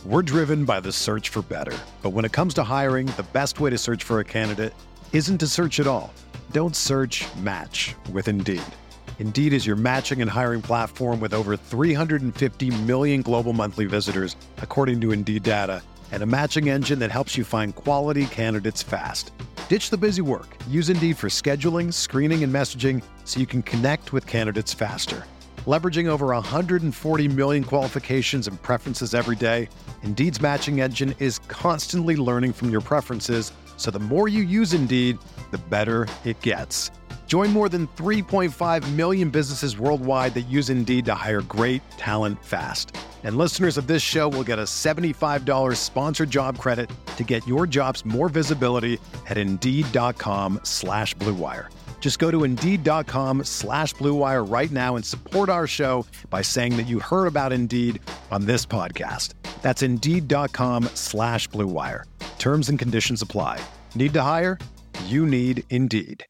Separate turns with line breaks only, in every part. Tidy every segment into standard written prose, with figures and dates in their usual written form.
We're driven by the search for better. But when it comes to hiring, the best way to search for a candidate isn't to search at all. Don't search, match with Indeed. Indeed is your matching and hiring platform with over 350 million global monthly visitors, according to Indeed data, and a matching engine that helps you find quality candidates fast. Ditch the busy work. Use Indeed for scheduling, screening, and messaging so you can connect with candidates faster. Leveraging over 140 million qualifications and preferences every day, Indeed's matching engine is constantly learning from your preferences, so the more you use Indeed, the better it gets. Join more than 3.5 million businesses worldwide that use Indeed to hire great talent fast. And listeners of this show will get a $75 sponsored job credit to get your jobs more visibility at Indeed.com/Blue Wire. Just go to Indeed.com/Blue Wire right now and support our show by saying that you heard about Indeed on this podcast. That's Indeed.com/Blue Wire. Terms and conditions apply. Need to hire? You need Indeed.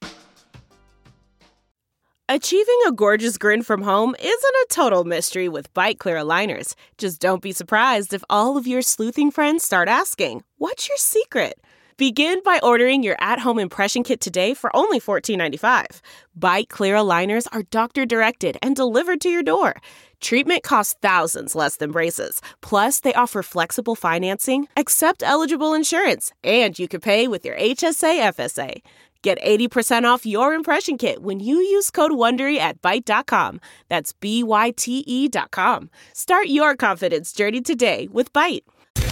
Achieving a gorgeous grin from home isn't a total mystery with Byte Clear aligners. Just don't be surprised if all of your sleuthing friends start asking, "What's your secret?" Begin by ordering your at-home impression kit today for only $14.95. Byte Clear aligners are doctor-directed and delivered to your door. Treatment costs thousands less than braces. Plus, they offer flexible financing, accept eligible insurance, and you can pay with your HSA FSA. Get 80% off your impression kit when you use code WONDERY at Byte.com. That's BYTE.com. Start your confidence journey today with Byte.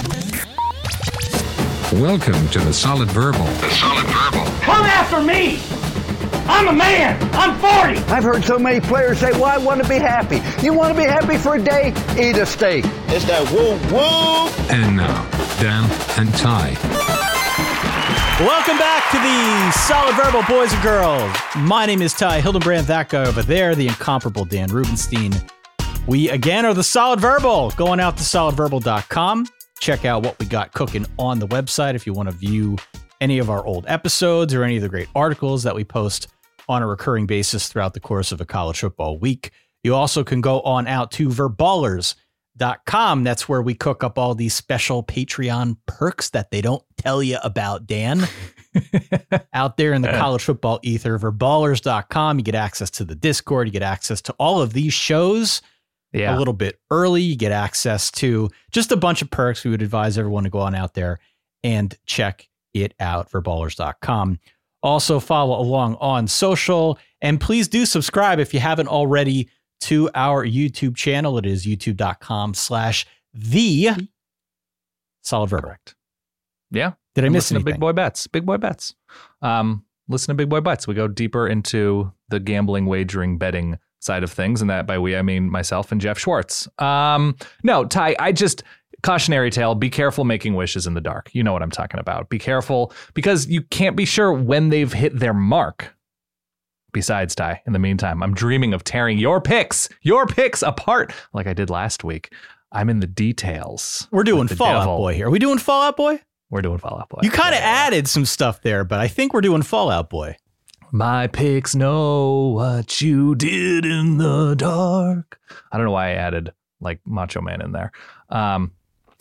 Welcome to The Solid Verbal. The Solid Verbal.
Come after me! I'm a man! I'm 40!
I've heard so many players say, well, I want to be happy. You want to be happy for a day? Eat a steak.
It's that woo-woo!
And now, Dan and Ty.
Welcome back to the Solid Verbal, boys and girls. My name is Ty Hildenbrand. That guy over there, the incomparable Dan Rubenstein. We, again, are the Solid Verbal. Going out to solidverbal.com. Check out what we got cooking on the website if you want to view any of our old episodes or any of the great articles that we post on a recurring basis throughout the course of a college football week. You also can go on out to verballers.com. That's where we cook up all these special Patreon perks that they don't tell you about, Dan. Out there in the college football ether, verballers.com. You get access to the Discord. You get access to all of these shows a little bit early. You get access to just a bunch of perks. We would advise everyone to go on out there and check it out, verballers.com. Also follow along on social, and please do subscribe if you haven't already to our YouTube channel. It is youtube.com/the Solid Verbal.
Correct. Yeah.
Did I miss anything?
Big Boy Bets. Big Boy Bets. Listen to Big Boy Bets. We go deeper into the gambling, wagering, betting side of things, and that by we I mean myself and Jeff Schwartz. No, Ty, cautionary tale, be careful making wishes in the dark. You know what I'm talking about. Be careful because you can't be sure when they've hit their mark. Besides, Ty, in the meantime, I'm dreaming of tearing your picks apart like I did last week. I'm in the details.
We're doing Fallout Boy here. Are we doing Fallout Boy?
We're doing Fallout Boy.
You kind of added some stuff there, but I think we're doing Fallout Boy.
My picks know what you did in the dark. I don't know why I added like Macho Man in there. The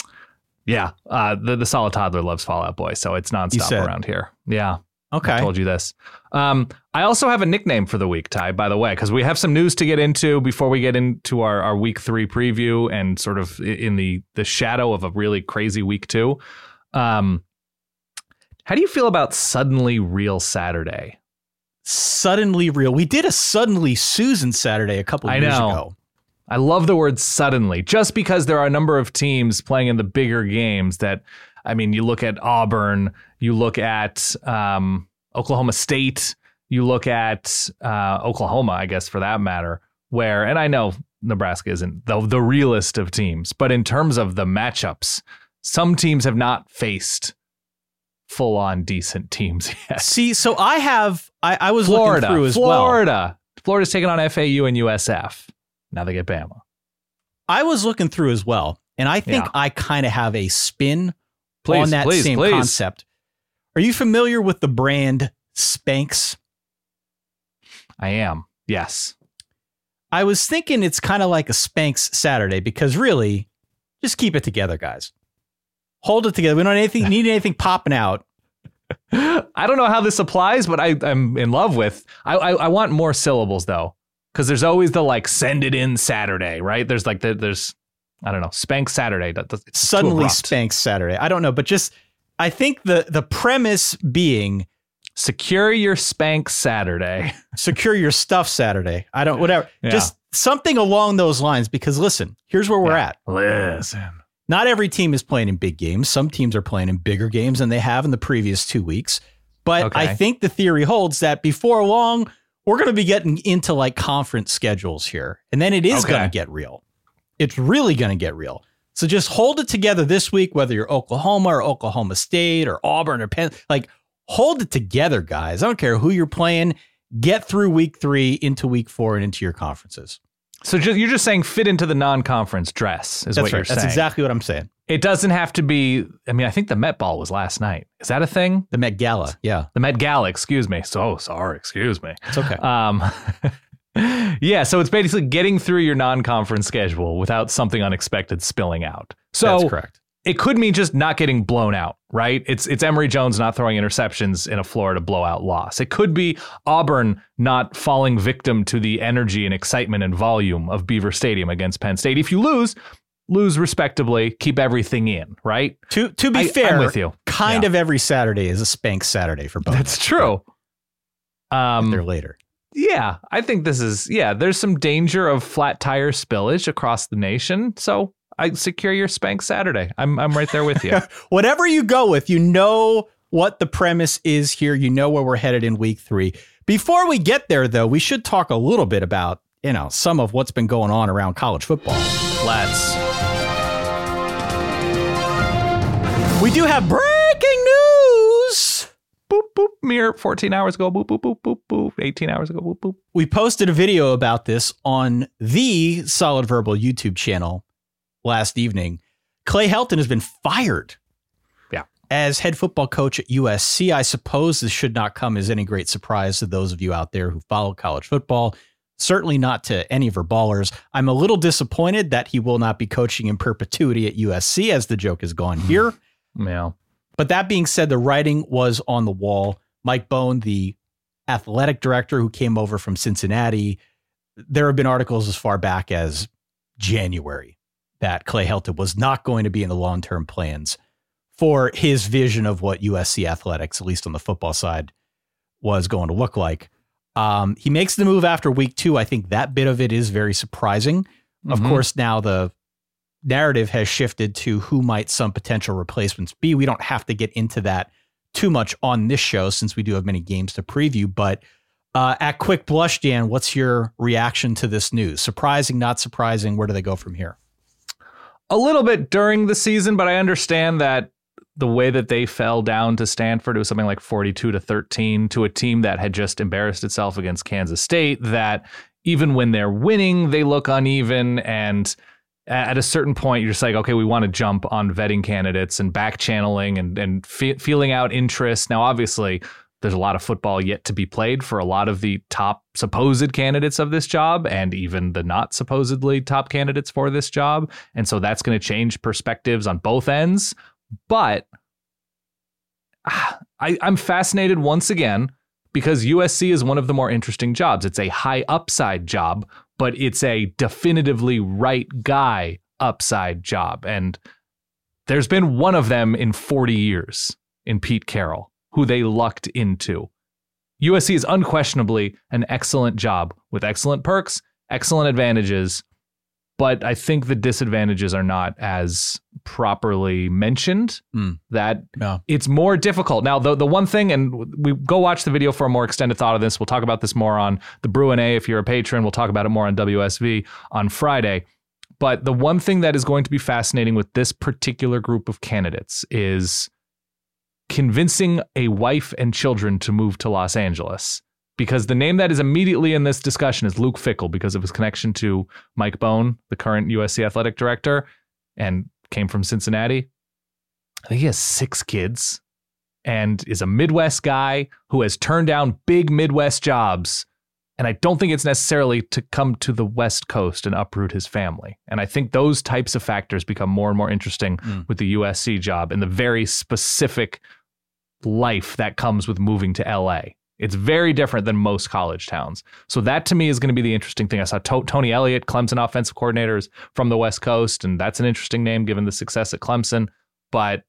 Solid Toddler loves Fallout Boy, so it's nonstop around here. Yeah.
Okay.
I told you this. I also have a nickname for the week, Ty, by the way, because we have some news to get into before we get into our week 3 preview and sort of in the shadow of a really crazy week 2. How do you feel about Suddenly Real Saturday?
Suddenly Real. We did a Suddenly Susan Saturday a couple of years ago.
I love the word suddenly, just because there are a number of teams playing in the bigger games that, I mean, you look at Auburn, you look at Oklahoma State, you look at Oklahoma, I guess, for that matter, where, and I know Nebraska isn't the realest of teams, but in terms of the matchups, some teams have not faced full-on decent teams yet.
See, so I was Florida, looking through as well.
Florida's taking on FAU and USF. Now they get Bama.
I was looking through as well, and I think I kind of have a spin on that same concept. Are you familiar with the brand Spanx?
I am, yes.
I was thinking it's kind of like a Spanx Saturday because really, just keep it together, guys. Hold it together. We don't need anything popping out.
I don't know how this applies, but I'm in love with. I want more syllables though, because there's always the like send it in Saturday, right? There's like there's I don't know, Spank Saturday. It's
Suddenly Spank Saturday. I don't know, but just I think the premise being
secure your Spank Saturday,
secure your stuff Saturday. I don't whatever.
Yeah.
Just something along those lines. Because listen, here's where we're at.
Listen.
Not every team is playing in big games. Some teams are playing in bigger games than they have in the previous 2 weeks. But
Okay.
I think the theory holds that before long, we're going to be getting into like conference schedules here. And then it is
Okay.
going to get real. It's really going to get real. So just hold it together this week, whether you're Oklahoma or Oklahoma State or Auburn or Penn. Like, hold it together, guys. I don't care who you're playing. Get through week 3 into week 4 and into your conferences.
So you're just saying fit into the non-conference dress is
That's
what you're
right.
saying.
That's exactly what I'm saying.
It doesn't have to be. I mean, I think the Met Ball was last night. Is that a thing?
The Met Gala. Yeah.
The Met Gala, excuse me. So sorry, excuse me.
It's okay.
Yeah, so it's basically getting through your non-conference schedule without something unexpected spilling out. So
That's correct.
It could mean just not getting blown out, right? It's Emory Jones not throwing interceptions in a Florida blowout loss. It could be Auburn not falling victim to the energy and excitement and volume of Beaver Stadium against Penn State. If you lose respectably, keep everything in, right?
To be fair,
I'm with you.
Kind
Yeah.
of every Saturday is a Spank Saturday for both.
That's true.
They're later.
Yeah, I think this is, there's some danger of flat tire spillage across the nation. So I secure your Spank Saturday. I'm right there with you.
Whatever you go with, you know what the premise is here. You know where we're headed in week 3. Before we get there, though, we should talk a little bit about, some of what's been going on around college football.
Let's.
We do have breaking news.
Boop, boop, mere 14 hours ago. Boop, boop, boop, boop, boop. 18 hours ago. Boop, boop.
We posted a video about this on the Solid Verbal YouTube channel last evening. Clay Helton has been fired.
Yeah.
As head football coach at USC. I suppose this should not come as any great surprise to those of you out there who follow college football. Certainly not to any of our ballers. I'm a little disappointed that he will not be coaching in perpetuity at USC, as the joke has gone here.
Yeah.
But that being said, the writing was on the wall. Mike Bohn, the athletic director who came over from Cincinnati, there have been articles as far back as January that Clay Helton was not going to be in the long-term plans for his vision of what USC athletics, at least on the football side, was going to look like. He makes the move after week 2. I think that bit of it is very surprising. Of course, now the narrative has shifted to who might some potential replacements be. We don't have to get into that too much on this show since we do have many games to preview. But at quick blush, Dan, what's your reaction to this news? Surprising, not surprising? Where do they go from here?
A little bit during the season, but I understand that the way that they fell down to Stanford, it was something like 42-13 to a team that had just embarrassed itself against Kansas State, that even when they're winning, they look uneven. And at a certain point, you're just like, okay, we want to jump on vetting candidates and back channeling and feeling out interest. Now, obviously, there's a lot of football yet to be played for a lot of the top supposed candidates of this job and even the not supposedly top candidates for this job. And so that's going to change perspectives on both ends. But I'm fascinated once again because USC is one of the more interesting jobs. It's a high upside job, but it's a definitively right guy upside job. And there's been one of them in 40 years in Pete Carroll, who they lucked into. USC is unquestionably an excellent job with excellent perks, excellent advantages, but I think the disadvantages are not as properly mentioned, that it's more difficult. Now, the one thing, and we go watch the video for a more extended thought of this. We'll talk about this more on the Bruin A if you're a patron. We'll talk about it more on WSV on Friday. But the one thing that is going to be fascinating with this particular group of candidates is convincing a wife and children to move to Los Angeles. Because the name that is immediately in this discussion is Luke Fickell because of his connection to Mike Bohn, the current USC athletic director, and came from Cincinnati. I think he has 6 kids and is a Midwest guy who has turned down big Midwest jobs And I don't think it's necessarily to come to the West Coast and uproot his family. And I think those types of factors become more and more interesting with the USC job and the very specific life that comes with moving to LA. It's very different than most college towns. So that to me is going to be the interesting thing. I saw Tony Elliott, Clemson offensive coordinators from the West Coast, and that's an interesting name given the success at Clemson. But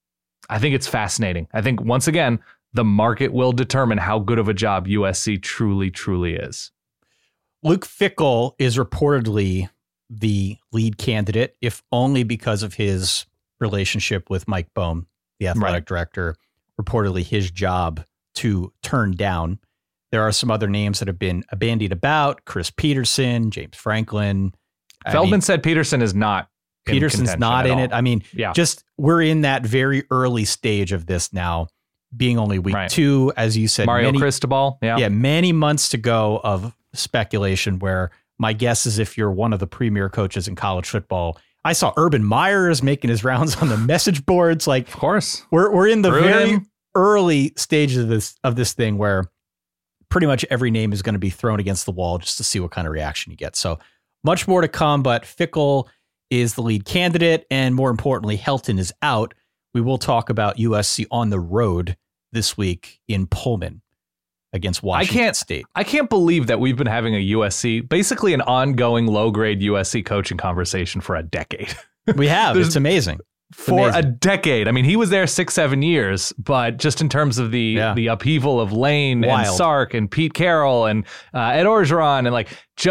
I think it's fascinating. I think once again, the market will determine how good of a job USC truly, truly is.
Luke Fickell is reportedly the lead candidate, if only because of his relationship with Mike Bohm, the athletic director. Reportedly his job to turn down. There are some other names that have been bandied about. Chris Peterson, James Franklin.
Feldman said Peterson is not.
Peterson's not in it. I mean, just we're in that very early stage of this now, being only week 2, as you said.
Mario Cristobal.
Many months to go of speculation where my guess is if you're one of the premier coaches in college football, I saw Urban Meyer is making his rounds on the message boards. Like,
of course,
we're in the very early stages of this thing where pretty much every name is going to be thrown against the wall just to see what kind of reaction you get. So much more to come, but Fickell is the lead candidate, and more importantly, Helton is out. We will talk about USC on the road this week in Pullman against Washington State.
I can't believe that we've been having a USC, basically an ongoing low-grade USC coaching conversation for a decade.
We have. It's amazing.
A decade. I mean, he was there 6-7 years, but just in terms of the upheaval of Lane and Sark and Pete Carroll and Ed Orgeron and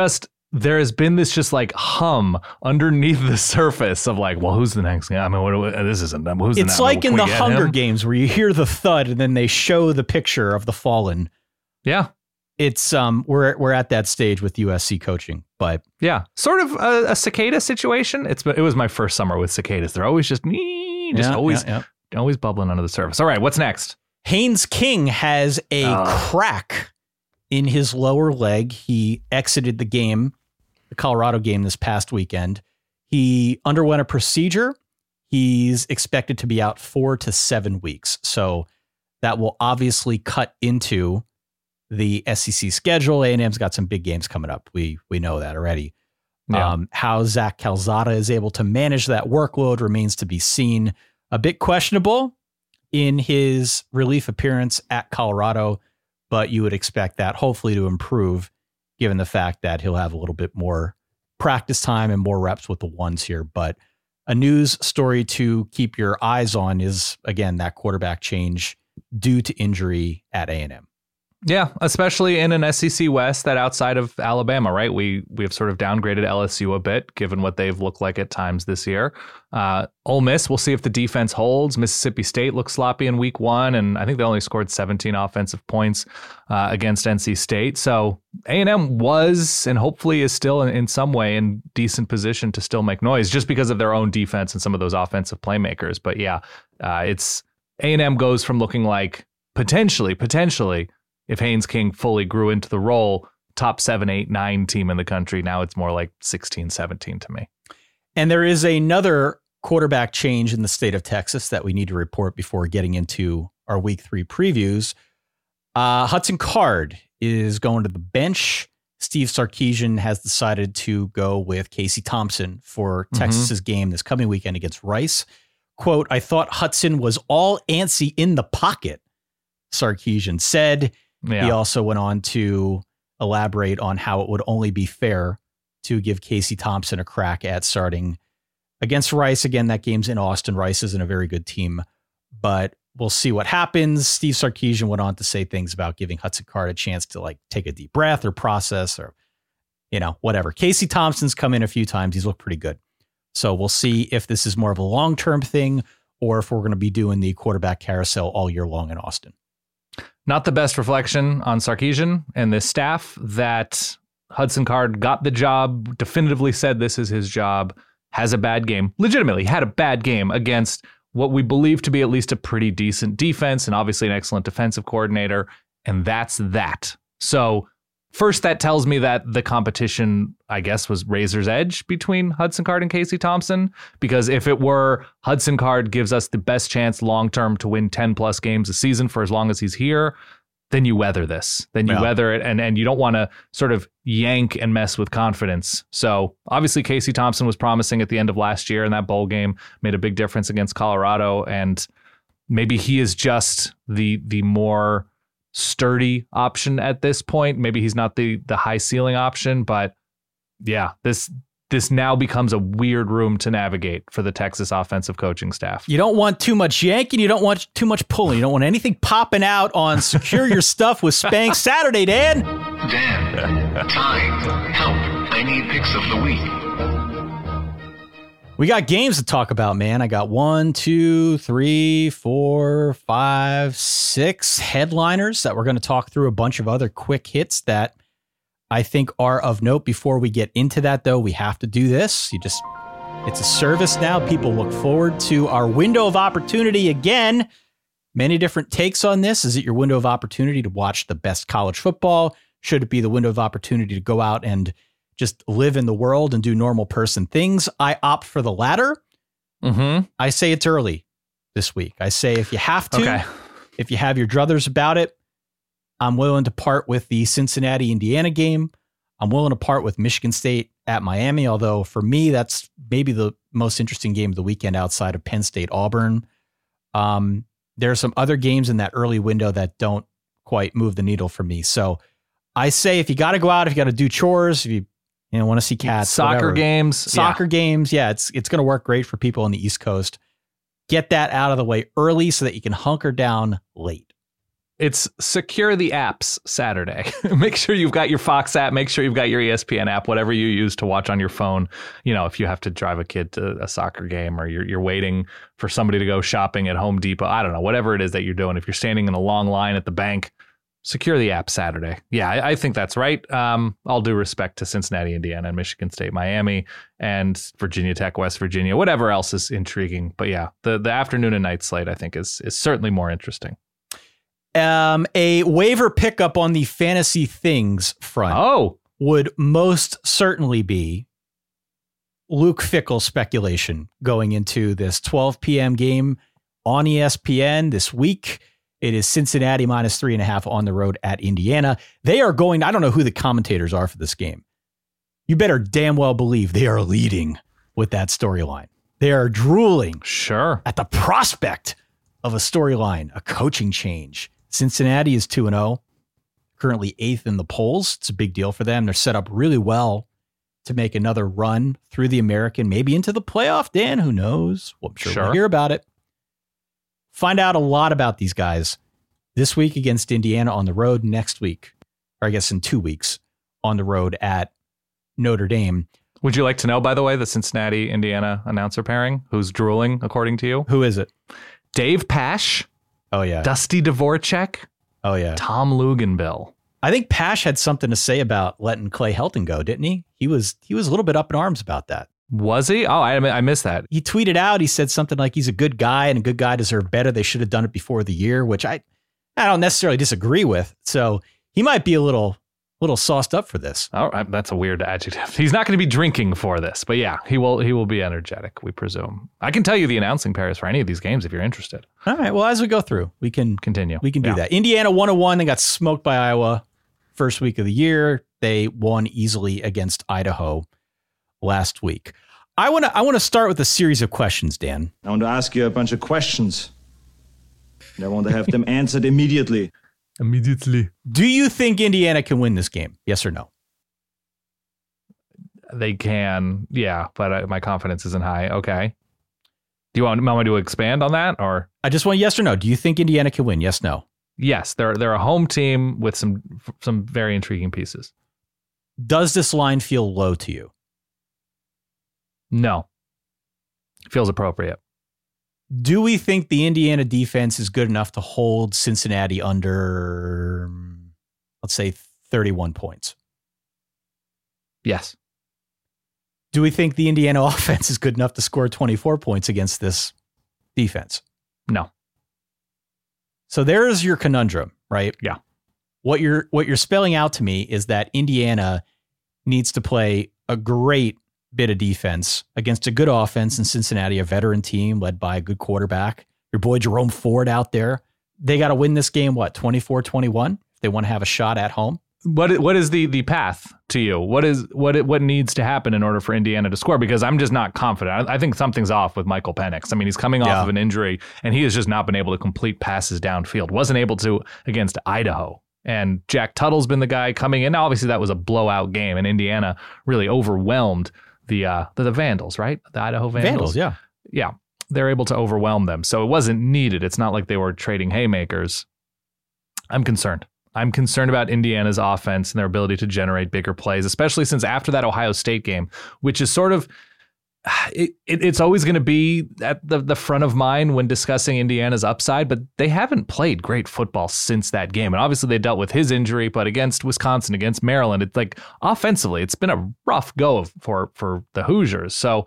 there has been this just like hum underneath the surface of like, well, who's the next guy? I mean, this isn't them. Who's the next?
It's like in the Hunger Games where you hear the thud and then they show the picture of the fallen.
Yeah.
It's we're at that stage with USC coaching, but
sort of a cicada situation. It was my first summer with cicadas. They're always always bubbling under the surface. All right, what's next?
Haynes King has a crack in his lower leg. He exited the Colorado game this past weekend. He underwent a procedure. He's expected to be out 4 to 7 weeks. So that will obviously cut into the SEC schedule. A&M's got some big games coming up. We know that already. Yeah. How Zach Calzada is able to manage that workload remains to be seen. A bit questionable in his relief appearance at Colorado, but you would expect that hopefully to improve given the fact that he'll have a little bit more practice time and more reps with the ones here. But a news story to keep your eyes on is, again, that quarterback change due to injury at A&M.
Yeah, especially in an SEC West that outside of Alabama, right? We have sort of downgraded LSU a bit, given what they've looked like at times this year. Ole Miss, we'll see if the defense holds. Mississippi State looked sloppy in week 1, and I think they only scored 17 offensive points against NC State. So A&M was, and hopefully is still in some way in decent position to still make noise just because of their own defense and some of those offensive playmakers. But it's A&M goes from looking like potentially, if Haynes King fully grew into the role, top 7, 8, 9 team in the country. Now it's more like 16, 17 to me.
And there is another quarterback change in the state of Texas that we need to report before getting into our week 3 previews. Hudson Card is going to the bench. Steve Sarkisian has decided to go with Casey Thompson for Texas's game this coming weekend against Rice. Quote, "I thought Hudson was all antsy in the pocket," Sarkisian said. Yeah. He also went on to elaborate on how it would only be fair to give Casey Thompson a crack at starting against Rice. Again, that game's in Austin. Rice isn't a very good team, but we'll see what happens. Steve Sarkisian went on to say things about giving Hudson Card a chance to like take a deep breath or process or, whatever. Casey Thompson's come in a few times. He's looked pretty good. So we'll see if this is more of a long-term thing or if we're going to be doing the quarterback carousel all year long in Austin.
Not the best reflection on Sarkisian and this staff that Hudson Card got the job, definitively said this is his job, has a bad game, legitimately had a bad game against what we believe to be at least a pretty decent defense and obviously an excellent defensive coordinator, and that's that. So first, that tells me that the competition, I guess, was razor's edge between Hudson Card and Casey Thompson, because if it were Hudson Card gives us the best chance long-term to win 10-plus games a season for as long as he's here, then you weather this. Then you weather it, and you don't want to sort of yank and mess with confidence. So obviously Casey Thompson was promising at the end of last year, and that bowl game made a big difference against Colorado. And maybe he is just the more sturdy option at this point. Maybe he's not the high ceiling option, but yeah, this now becomes a weird room to navigate for the Texas offensive coaching staff.
You don't want too much yanking. You don't want too much pulling. You don't want anything popping out on Secure Your Stuff with Spank Saturday, Dan.
Dan, time, help. I need picks of the week.
We got games to talk about, man. I got 1, 2, 3, 4, 5, 6 headliners that we're going to talk through, a bunch of other quick hits that I think are of note. Before we get into that, though, we have to do this. It's a service now. People look forward to our window of opportunity again. Many different takes on this. Is it your window of opportunity to watch the best college football? Should it be the window of opportunity to go out and just live in the world and do normal person things? I opt for the latter.
Mm-hmm.
I say it's early this week. I say if you have to, if you have your druthers about it, I'm willing to part with the Cincinnati-Indiana game. I'm willing to part with Michigan State at Miami, although for me, that's maybe the most interesting game of the weekend outside of Penn State-Auburn. There are some other games in that early window that don't quite move the needle for me. So I say if you got to go out, if you got to do chores, if you want to see cats,
soccer games,
games, it's going to work great for people on the East Coast. Get that out of the way early so that you can hunker down late.
It's Secure the Apps Saturday. Make sure you've got your Fox app. Make sure you've got your ESPN app, whatever you use to watch on your phone. If you have to drive a kid to a soccer game or you're waiting for somebody to go shopping at Home Depot, I don't know, whatever it is that you're doing. If you're standing in a long line at the bank, Secure the App Saturday. Yeah, I think that's right. All due respect to Cincinnati, Indiana, and Michigan State, Miami, and Virginia Tech, West Virginia, whatever else is intriguing. But yeah, the afternoon and night slate, I think, is certainly more interesting.
A waiver pickup on the fantasy things front would most certainly be Luke Fickell speculation going into this 12 p.m. game on ESPN this week. It is Cincinnati minus 3.5 on the road at Indiana. They are going, I don't know who the commentators are for this game. You better damn well believe they are leading with that storyline. They are drooling at the prospect of a storyline, a coaching change. Cincinnati is 2-0, currently 8th in the polls. It's a big deal for them. They're set up really well to make another run through the American, maybe into the playoff. Dan, who knows? Well, I'm sure we'll hear about it. Find out a lot about these guys this week against Indiana on the road, next week, or I guess in 2 weeks, on the road at Notre Dame.
Would you like to know, by the way, the Cincinnati-Indiana announcer pairing? Who's drooling, according to you?
Who is it?
Dave Pasch.
Oh, yeah.
Dusty Dvorak.
Oh, yeah.
Tom Luginbill.
I think Pasch had something to say about letting Clay Helton go, didn't he? He was a little bit up in arms about that.
Was he? Oh, I missed that.
He tweeted out, he said something like he's a good guy and a good guy deserved better. They should have done it before the year, which I don't necessarily disagree with. So he might be a little sauced up for this.
Oh, that's a weird adjective. He's not going to be drinking for this, but yeah, he will be energetic, we presume. I can tell you the announcing pairs for any of these games if you're interested.
All right. Well, as we go through, we can
continue.
We can do that. Indiana 101. They got smoked by Iowa first week of the year. They won easily against Idaho last week. I want to start with a series of questions, Dan.
I want to ask you a bunch of questions. And I want to have them answered immediately.
Do you think Indiana can win this game? Yes or no?
They can, yeah, but my confidence isn't high. Okay. Do you want me to expand on that, or?
I just want yes or no. Do you think Indiana can win? Yes, no.
Yes, they're a home team with some very intriguing pieces.
Does this line feel low to you?
No. Feels appropriate.
Do we think the Indiana defense is good enough to hold Cincinnati under, let's say, 31 points?
Yes.
Do we think the Indiana offense is good enough to score 24 points against this defense?
No.
So there's your conundrum, right?
Yeah.
What you're spelling out to me is that Indiana needs to play a great bit of defense against a good offense in Cincinnati, a veteran team led by a good quarterback. Your boy Jerome Ford out there. They got to win this game, 24-21? They want to have a shot at home.
What is the path to you? What needs to happen in order for Indiana to score? Because I'm just not confident. I think something's off with Michael Penix. I mean, he's coming off of an injury, and he has just not been able to complete passes downfield. Wasn't able to against Idaho. And Jack Tuttle's been the guy coming in. Now, obviously, that was a blowout game, and Indiana really overwhelmed the Vandals, right? The Idaho Vandals. Yeah. They're able to overwhelm them. So it wasn't needed. It's not like they were trading haymakers. I'm concerned. I'm concerned about Indiana's offense and their ability to generate bigger plays, especially since after that Ohio State game, which is sort of, it's always going to be at the front of mind when discussing Indiana's upside, but they haven't played great football since that game. And obviously they dealt with his injury, but against Wisconsin, against Maryland, it's like offensively, it's been a rough go for the Hoosiers. So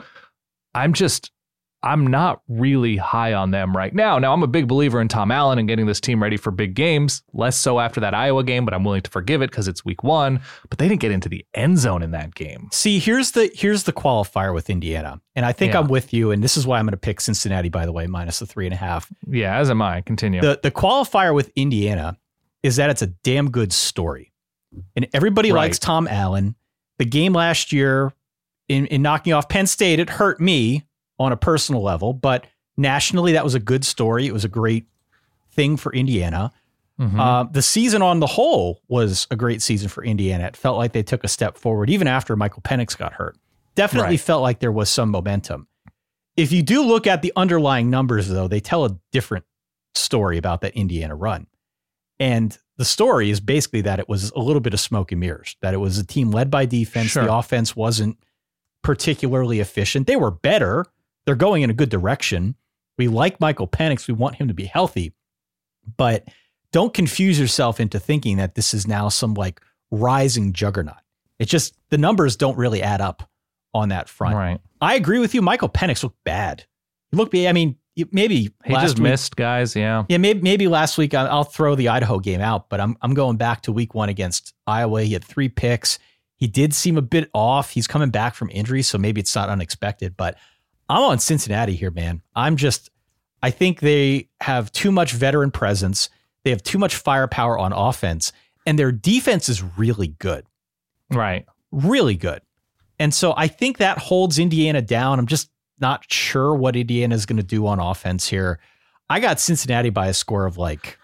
I'm not really high on them right now. Now, I'm a big believer in Tom Allen and getting this team ready for big games, less so after that Iowa game, but I'm willing to forgive it because it's week 1. But they didn't get into the end zone in that game.
See, here's the qualifier with Indiana. And I think I'm with you. And this is why I'm going to pick Cincinnati, by the way, minus the 3.5.
Yeah, as am I. Continue.
The qualifier with Indiana is that it's a damn good story. And everybody likes Tom Allen. The game last year in knocking off Penn State, it hurt me on a personal level, but nationally, that was a good story. It was a great thing for Indiana. Mm-hmm. The season on the whole was a great season for Indiana. It felt like they took a step forward, even after Michael Penix got hurt. Definitely felt like there was some momentum. If you do look at the underlying numbers, though, they tell a different story about that Indiana run. And the story is basically that it was a little bit of smoke and mirrors, that it was a team led by defense. Sure. The offense wasn't particularly efficient. They were better. They're going in a good direction. We like Michael Penix. We want him to be healthy, but don't confuse yourself into thinking that this is now some like rising juggernaut. It's just the numbers don't really add up on that front.
Right.
I agree with you. Michael Penix looked bad. He looked bad. I mean, maybe
he just missed guys. Yeah.
Yeah. Maybe last week I'll throw the Idaho game out, but I'm going back to week 1 against Iowa. He had 3 picks. He did seem a bit off. He's coming back from injury, so maybe it's not unexpected, but I'm on Cincinnati here, man. I think they have too much veteran presence. They have too much firepower on offense, and their defense is really good.
Right.
Really good. And so I think that holds Indiana down. I'm just not sure what Indiana is going to do on offense here. I got Cincinnati by a score of like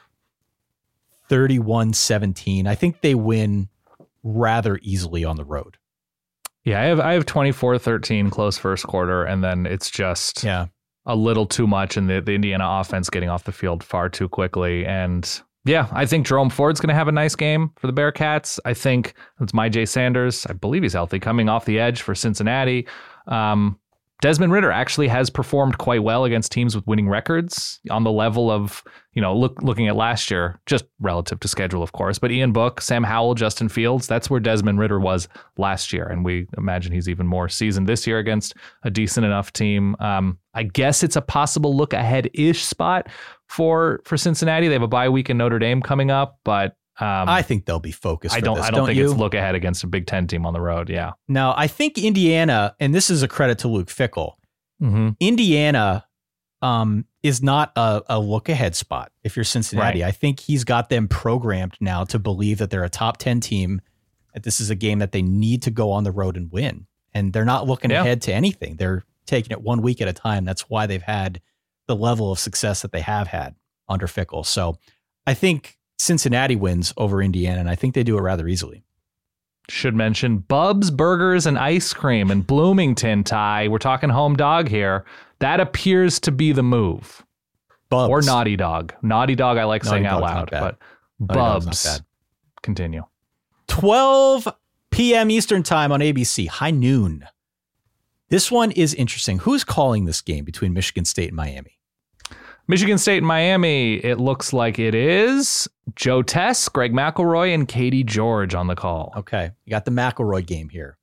31-17. I think they win rather easily on the road.
Yeah, I have 24-13 close first quarter, and then it's just a little too much, and the Indiana offense getting off the field far too quickly. And yeah, I think Jerome Ford's going to have a nice game for the Bearcats. I think it's Myjai Sanders. I believe he's healthy, coming off the edge for Cincinnati. Desmond Ridder actually has performed quite well against teams with winning records on the level of, looking at last year, just relative to schedule, of course. But Ian Book, Sam Howell, Justin Fields, that's where Desmond Ridder was last year. And we imagine he's even more seasoned this year against a decent enough team. I guess it's a possible look ahead-ish spot for Cincinnati. They have a bye week in Notre Dame coming up, but
I think they'll be focused.
I don't think it's look ahead against a Big Ten team on the road. Yeah.
No, I think Indiana, and this is a credit to Luke Fickell. Mm-hmm. Indiana is not a look ahead spot. If you're Cincinnati, I think he's got them programmed now to believe that they're a top 10 team. That this is a game that they need to go on the road and win, and they're not looking ahead to anything. They're taking it 1 week at a time. That's why they've had the level of success that they have had under Fickell. So I think Cincinnati wins over Indiana, and I think they do it rather easily.
Should mention Bub's Burgers and Ice Cream in Bloomington, Ty. We're talking home dog here. That appears to be the move.
Bubs.
Or Naughty Dog. Naughty Dog I like saying out loud, but Bubs. Continue.
12 p.m. Eastern time on ABC, high noon. This one is interesting. Who's calling this game between Michigan State and Miami?
Michigan State and Miami, it looks like it is Joe Tess, Greg McElroy, and Katie George on the call.
Okay, you got the McElroy game here.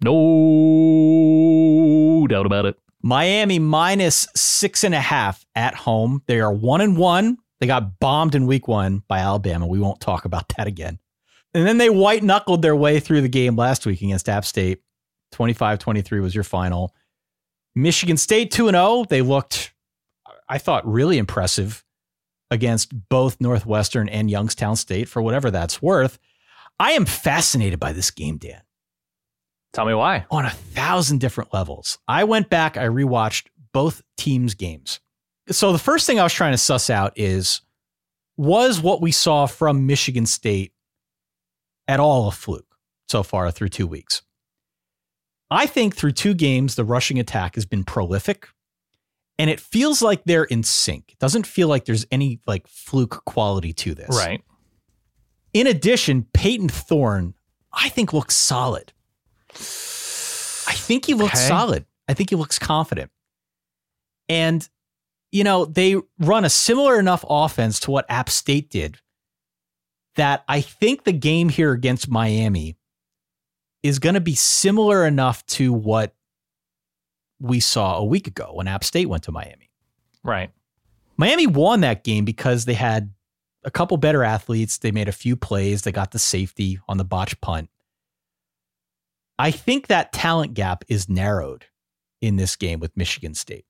No doubt about it.
Miami minus 6.5 at home. They are 1-1. They got bombed in week 1 by Alabama. We won't talk about that again. And then they white-knuckled their way through the game last week against App State. 25-23 was your final. Michigan State 2-0. They looked, I thought, really impressive against both Northwestern and Youngstown State for whatever that's worth. I am fascinated by this game, Dan.
Tell me why.
On 1,000 different levels. I went back, I rewatched both teams' games. So the first thing I was trying to suss out was what we saw from Michigan State at all a fluke so far through 2 weeks? I think through 2 games, the rushing attack has been prolific, and it feels like they're in sync. It doesn't feel like there's any like fluke quality to this.
Right.
In addition, Peyton Thorne, I think, looks solid. I think he looks solid. I think he looks confident. And, they run a similar enough offense to what App State did that I think the game here against Miami is going to be similar enough to what we saw a week ago when App State went to Miami.
Right.
Miami won that game because they had a couple better athletes. They made a few plays. They got the safety on the botched punt. I think that talent gap is narrowed in this game with Michigan State.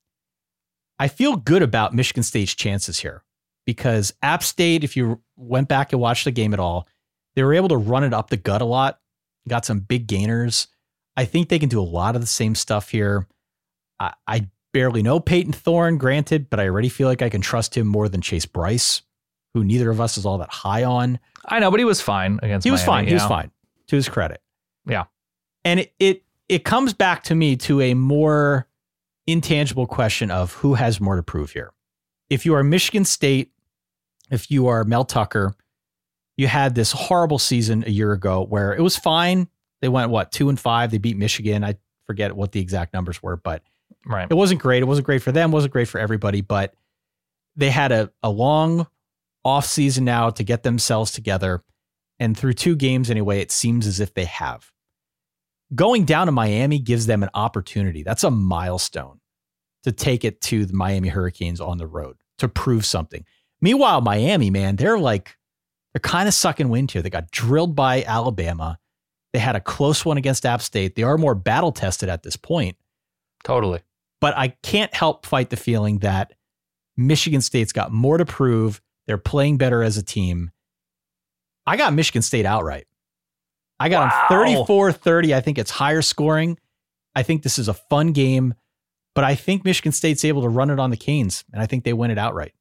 I feel good about Michigan State's chances here because App State, if you went back and watched the game at all, they were able to run it up the gut a lot, got some big gainers. I think they can do a lot of the same stuff here. I barely know Peyton Thorne, granted, but I already feel like I can trust him more than Chase Bryce, who neither of us is all that high on.
I know, but he was fine against Miami.
He was fine, to his credit.
Yeah.
And it comes back to me to a more intangible question of who has more to prove here. If you are Michigan State, if you are Mel Tucker, you had this horrible season a year ago where it was fine. They went, 2-5. They beat Michigan. I forget what the exact numbers were, but
right.
It wasn't great. It wasn't great for them. It wasn't great for everybody, but they had a long off season now to get themselves together. And through 2 games anyway, it seems as if they have. Going down to Miami gives them an opportunity. That's a milestone to take it to the Miami Hurricanes on the road to prove something. Meanwhile, Miami, man, they're kind of sucking wind here. They got drilled by Alabama. They had a close one against App State. They are more battle tested at this point.
Totally.
But I can't help fight the feeling that Michigan State's got more to prove. They're playing better as a team. I got Michigan State outright. I got them 34-30. I think it's higher scoring. I think this is a fun game, but I think Michigan State's able to run it on the Canes, and I think they win it outright.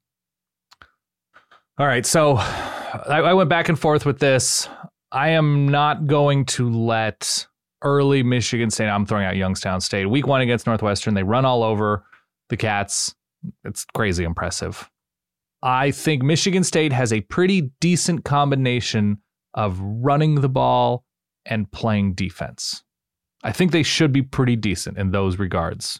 All right, so I went back and forth with this. I am not going to let early Michigan State, I'm throwing out Youngstown State. Week 1 against Northwestern, they run all over the Cats. It's crazy impressive. I think Michigan State has a pretty decent combination of running the ball and playing defense. I think they should be pretty decent in those regards.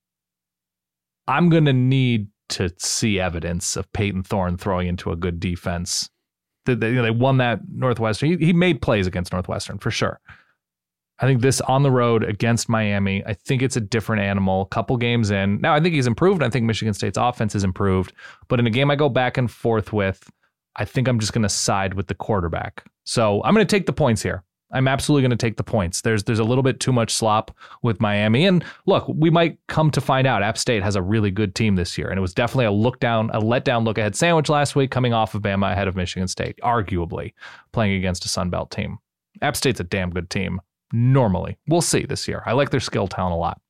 I'm going to need to see evidence of Peyton Thorne throwing into a good defense. They won that Northwestern. He made plays against Northwestern for sure. I think this on the road against Miami, I think it's a different animal. A couple games in. Now, I think he's improved. I think Michigan State's offense has improved. But in a game I go back and forth with, I think I'm just going to side with the quarterback. So I'm going to take the points here. I'm absolutely going to take the points. There's a little bit too much slop with Miami. And look, we might come to find out App State has a really good team this year. And it was definitely a letdown look ahead sandwich last week, coming off of Bama ahead of Michigan State, arguably playing against a Sun Belt team. App State's a damn good team. Normally. We'll see this year. I like their skill talent a lot.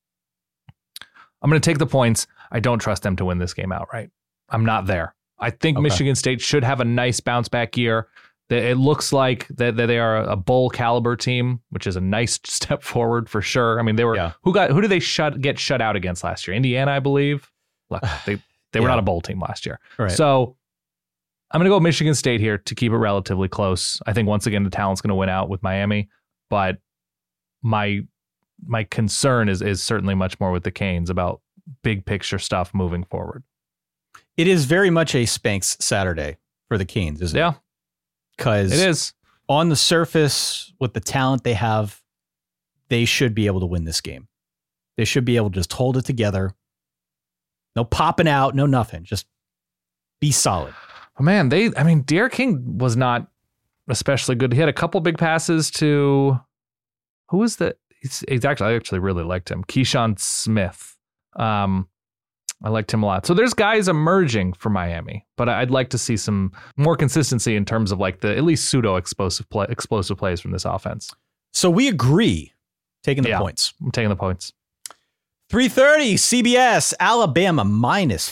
I'm going to take the points. I don't trust them to win this game outright. I'm not there. I think Michigan State should have a nice bounce back year. It looks like that they are a bowl caliber team, which is a nice step forward for sure. I mean, they were who did they get shut out against last year? Indiana, I believe. Look, they were not a bowl team last year. Right. So I'm going to go Michigan State here to keep it relatively close. I think once again the talent's going to win out with Miami, but my concern is certainly much more with the Canes about big picture stuff moving forward.
It is very much a Spanx Saturday for the Canes, isn't it?
Yeah.
Because
it is
on the surface, with the talent they have, they should be able to win this game. They should be able to just hold it together. No popping out, no nothing. Just be solid.
Oh, man, Derek King was not especially good. He had a couple big passes to who was that? I actually really liked him. Keyshawn Smith. I liked him a lot. So there's guys emerging for Miami, but I'd like to see some more consistency in terms of like the at least pseudo explosive plays from this offense.
So we agree, taking the points.
I'm taking the points.
3:30 CBS, Alabama minus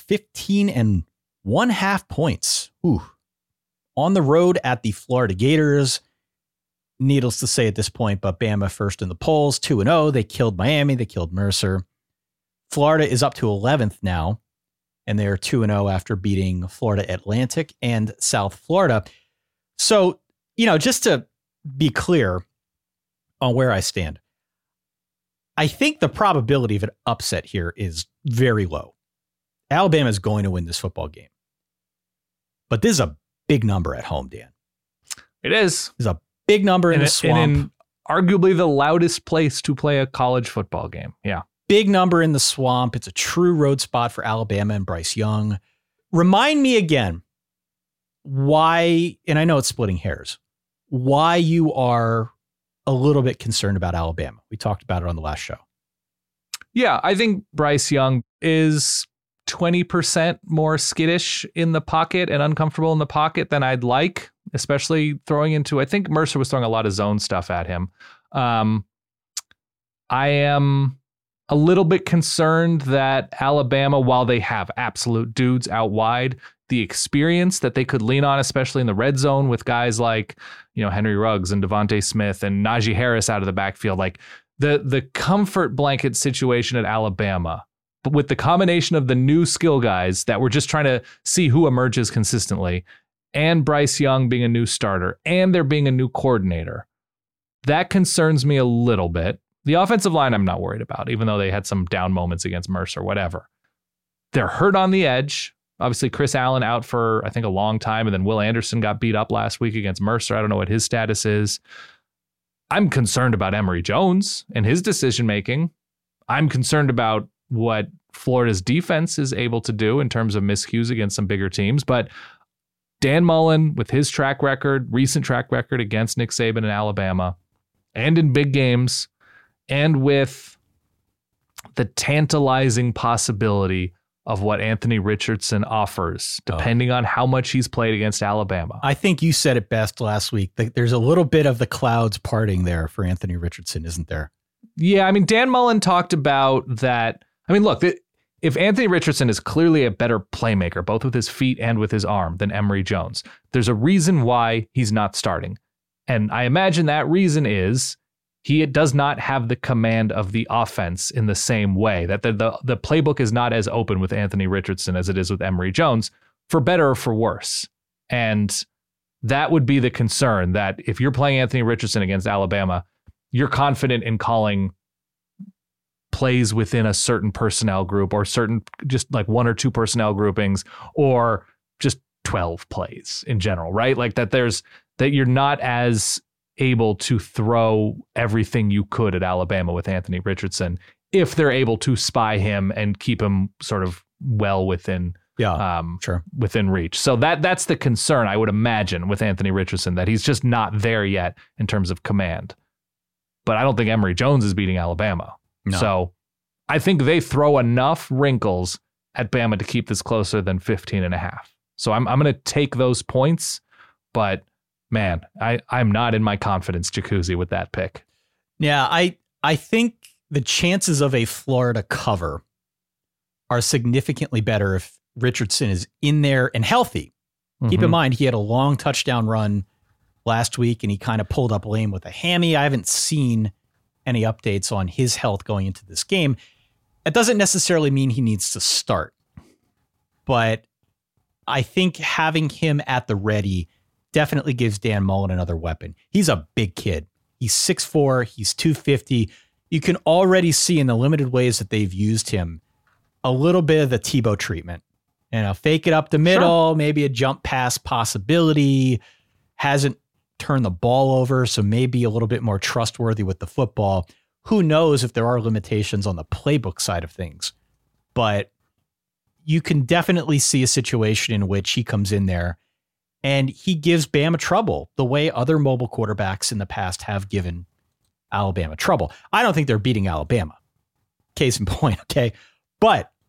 15.5 points. Ooh. On the road at the Florida Gators. Needless to say at this point, but Bama first in the polls, 2-0. They killed Miami. They killed Mercer. Florida is up to 11th now, and they are 2-0 after beating Florida Atlantic and South Florida. So, just to be clear on where I stand, I think the probability of an upset here is very low. Alabama is going to win this football game. But this is a big number at home, Dan.
It is.
It's a big number in the swamp.
And in arguably the loudest place to play a college football game. Yeah.
Big number in the swamp. It's a true road spot for Alabama and Bryce Young. Remind me again why, and I know it's splitting hairs, why you are a little bit concerned about Alabama. We talked about it on the last show.
Yeah, I think Bryce Young is 20% more skittish in the pocket and uncomfortable in the pocket than I'd like, especially throwing into, I think Mercer was throwing a lot of zone stuff at him. I am a little bit concerned that Alabama, while they have absolute dudes out wide, the experience that they could lean on, especially in the red zone with guys like, Henry Ruggs and Devontae Smith and Najee Harris out of the backfield, like the comfort blanket situation at Alabama, but with the combination of the new skill guys that we're just trying to see who emerges consistently, and Bryce Young being a new starter, and there being a new coordinator, that concerns me a little bit. The offensive line I'm not worried about, even though they had some down moments against Mercer, whatever. They're hurt on the edge. Obviously, Chris Allen out for, I think, a long time, and then Will Anderson got beat up last week against Mercer. I don't know what his status is. I'm concerned about Emory Jones and his decision-making. I'm concerned about what Florida's defense is able to do in terms of miscues against some bigger teams. But Dan Mullen, with his recent track record against Nick Saban in Alabama, and in big games, and with the tantalizing possibility of what Anthony Richardson offers, depending on how much he's played against Alabama.
I think you said it best last week. There's a little bit of the clouds parting there for Anthony Richardson, isn't there?
Yeah, I mean, Dan Mullen talked about that. I mean, look, if Anthony Richardson is clearly a better playmaker, both with his feet and with his arm, than Emory Jones, there's a reason why he's not starting. And I imagine that reason is he does not have the command of the offense in the same way, that the playbook is not as open with Anthony Richardson as it is with Emory Jones, for better or for worse. And that would be the concern, that if you're playing Anthony Richardson against Alabama, you're confident in calling plays within a certain personnel group, or certain just like one or two personnel groupings, or just 12 plays in general, right? Like that you're not as able to throw everything you could at Alabama with Anthony Richardson if they're able to spy him and keep him sort of well within within reach. So that's the concern, I would imagine, with Anthony Richardson, that he's just not there yet in terms of command. But I don't think Emory Jones is beating Alabama. No. So I think they throw enough wrinkles at Bama to keep this closer than 15.5. So I'm going to take those points, but man, I'm not in my confidence jacuzzi with that pick.
Yeah, I think the chances of a Florida cover are significantly better if Richardson is in there and healthy. Mm-hmm. Keep in mind, he had a long touchdown run last week, and he kind of pulled up lame with a hammy. I haven't seen any updates on his health going into this game. It doesn't necessarily mean he needs to start, but I think having him at the ready definitely gives Dan Mullen another weapon. He's a big kid. He's 6'4", he's 250. You can already see in the limited ways that they've used him a little bit of the Tebow treatment. Fake it up the middle, maybe a jump pass possibility. Hasn't turned the ball over, so maybe a little bit more trustworthy with the football. Who knows if there are limitations on the playbook side of things. But you can definitely see a situation in which he comes in there and he gives Bama trouble the way other mobile quarterbacks in the past have given Alabama trouble. I don't think they're beating Alabama. Case in point, okay? But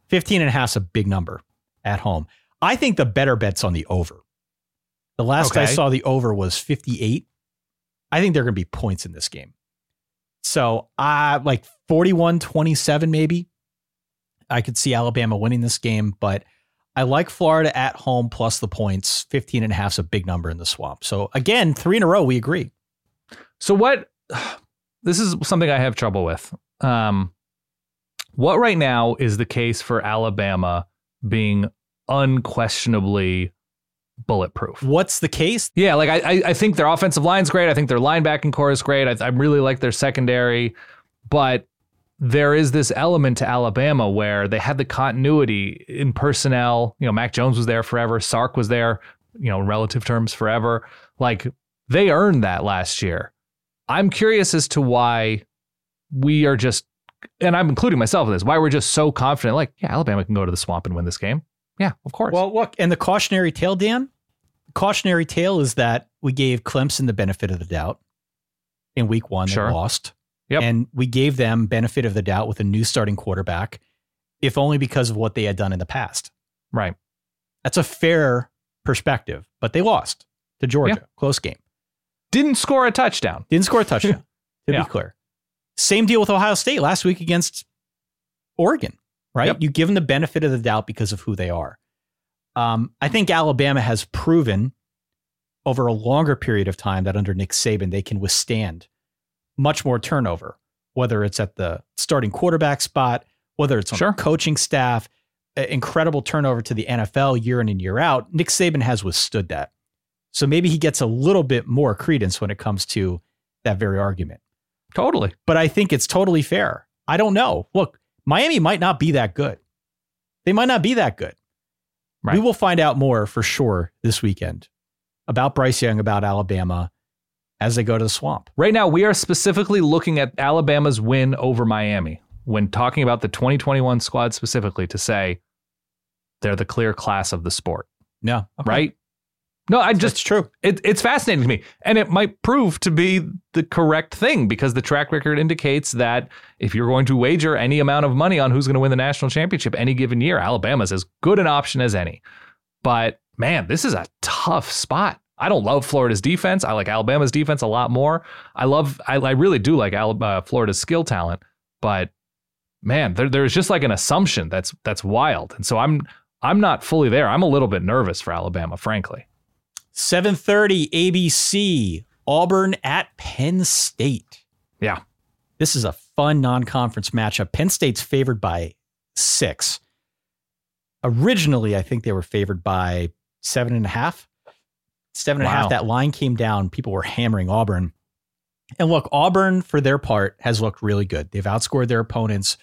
15.5 is a big number at home. I think the better bet's on the over. The last I saw the over was 58. I think there are going to be points in this game. So like 41-27 maybe. I could see Alabama winning this game, but I like Florida at home plus the points. 15.5 is a big number in the Swamp. So again, 3 in a row, we agree.
So this is something I have trouble with. What right now is the case for Alabama being unquestionably bulletproof?
What's the case?
Yeah, like I think their offensive line's great. I think their linebacking core is great. I really like their secondary, but there is this element to Alabama where they had the continuity in personnel. You know, Mac Jones was there forever. Sark was there, you know, in relative terms forever. Like, they earned that last year. I'm curious as to why we are just, and I'm including myself in this, why we're just so confident, like, yeah, Alabama can go to the Swamp and win this game. Yeah, of course.
Well, look, and the cautionary tale, Dan, the cautionary tale is that we gave Clemson the benefit of the doubt in week 1. They lost. Yep. And we gave them benefit of the doubt with a new starting quarterback, if only because of what they had done in the past.
Right.
That's a fair perspective, but they lost to Georgia. Yeah. Close game.
Didn't score a touchdown. To be clear. Same deal with Ohio State last week against Oregon, right? Yep. You give them the benefit of the doubt because of who they are. I think Alabama has proven over a longer period of time that under Nick Saban, they can withstand much more turnover, whether it's at the starting quarterback spot, whether it's on the coaching staff, incredible turnover to the NFL year in and year out. Nick Saban has withstood that. So maybe he gets a little bit more credence when it comes to that very argument. Totally.
But I think it's totally fair. I don't know. Look, Miami might not be that good. They might not be that good. Right. We will find out more for sure this weekend about Bryce Young, about Alabama, as they go to the Swamp.
Right now, we are specifically looking at Alabama's win over Miami when talking about the 2021 squad specifically to say they're the clear class of the sport.
Yeah. Okay.
Right? No,
It's true.
It's fascinating to me. And it might prove to be the correct thing because the track record indicates that if you're going to wager any amount of money on who's going to win the national championship any given year, Alabama's as good an option as any. But man, this is a tough spot. I don't love Florida's defense. I like Alabama's defense a lot more. I really do like Florida's skill talent, but man, there's just like an assumption that's wild. And so I'm not fully there. I'm a little bit nervous for Alabama, frankly.
7:30 ABC, Auburn at Penn State.
Yeah.
This is a fun non-conference matchup. Penn State's favored by 6. Originally, I think they were favored by 7.5. 7.5, wow. That line came down. People were hammering Auburn. And look, Auburn, for their part, has looked really good. They've outscored their opponents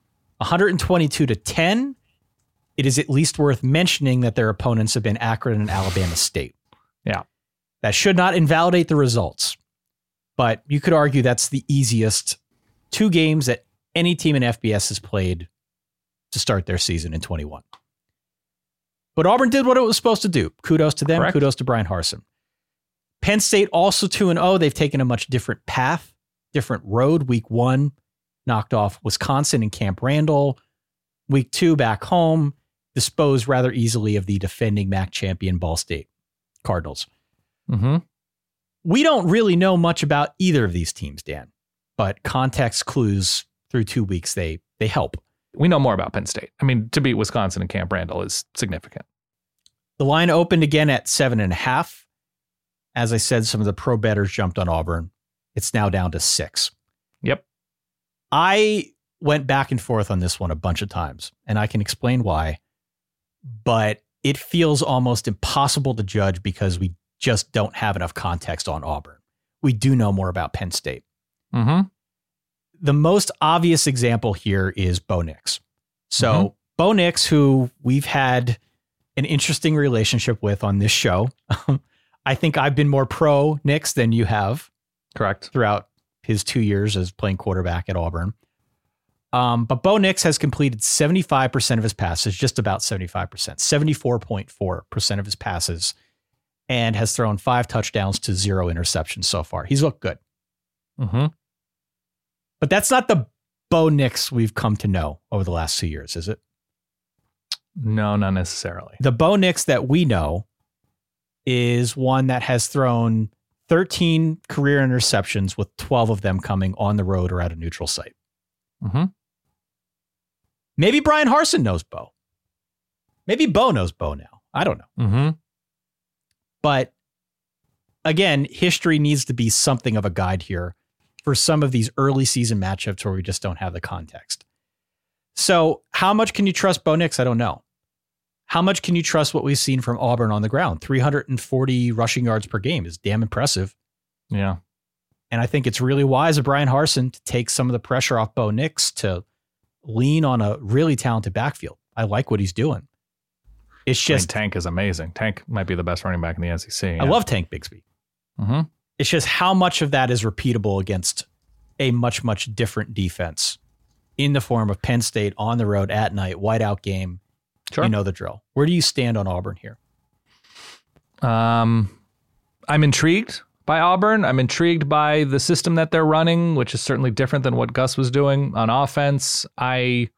122-10. It is at least worth mentioning that their opponents have been Akron and Alabama State.
Yeah.
That should not invalidate the results, but you could argue that's the easiest 2 games that any team in FBS has played to start their season in 21. But Auburn did what it was supposed to do. Kudos to them. Correct. Kudos to Brian Harsin. Penn State also 2-0. They've taken a much different path, different road. Week 1, knocked off Wisconsin and Camp Randall. Week 2, back home, disposed rather easily of the defending MAC champion Ball State Cardinals.
Mm-hmm.
We don't really know much about either of these teams, Dan, but context clues through 2 weeks, they help.
We know more about Penn State. I mean, to beat Wisconsin and Camp Randall is significant.
The line opened again at 7.5. As I said, some of the pro bettors jumped on Auburn. It's now down to 6.
Yep.
I went back and forth on this one a bunch of times, and I can explain why, but it feels almost impossible to judge because we just don't have enough context on Auburn. We do know more about Penn State.
Mm-hmm.
The most obvious example here is Bo Nix. So Bo Nix, who we've had an interesting relationship with on this show. I think I've been more pro Nix than you have.
Correct. Throughout
his 2 years as playing quarterback at Auburn. But Bo Nix has completed 75% of his passes, just about 75%, 74.4% of his passes, and has thrown 5 touchdowns to 0 interceptions so far. He's looked good.
Mm-hmm.
But that's not the Bo Nix we've come to know over the last 2 years, is it?
No, not necessarily.
The Bo Nix that we know is one that has thrown 13 career interceptions, with 12 of them coming on the road or at a neutral site.
Mm-hmm.
Maybe Brian Harsin knows Bo. Maybe Bo knows Bo now. I don't know.
Mm-hmm.
But again, history needs to be something of a guide here for some of these early season matchups where we just don't have the context. So how much can you trust Bo Nix? I don't know. How much can you trust what we've seen from Auburn on the ground? 340 rushing yards per game is damn impressive.
Yeah.
And I think it's really wise of Brian Harsin to take some of the pressure off Bo Nix to lean on a really talented backfield. I like what he's doing. It's just
Tank is amazing. Tank might be the best running back in the SEC. Yeah.
I love Tank Bigsby.
Mm-hmm.
It's just how much of that is repeatable against a much, much different defense in the form of Penn State on the road at night, whiteout game.
Sure.
You know the drill. Where do you stand on Auburn here?
I'm intrigued by Auburn. I'm intrigued by the system that they're running, which is certainly different than what Gus was doing on offense. I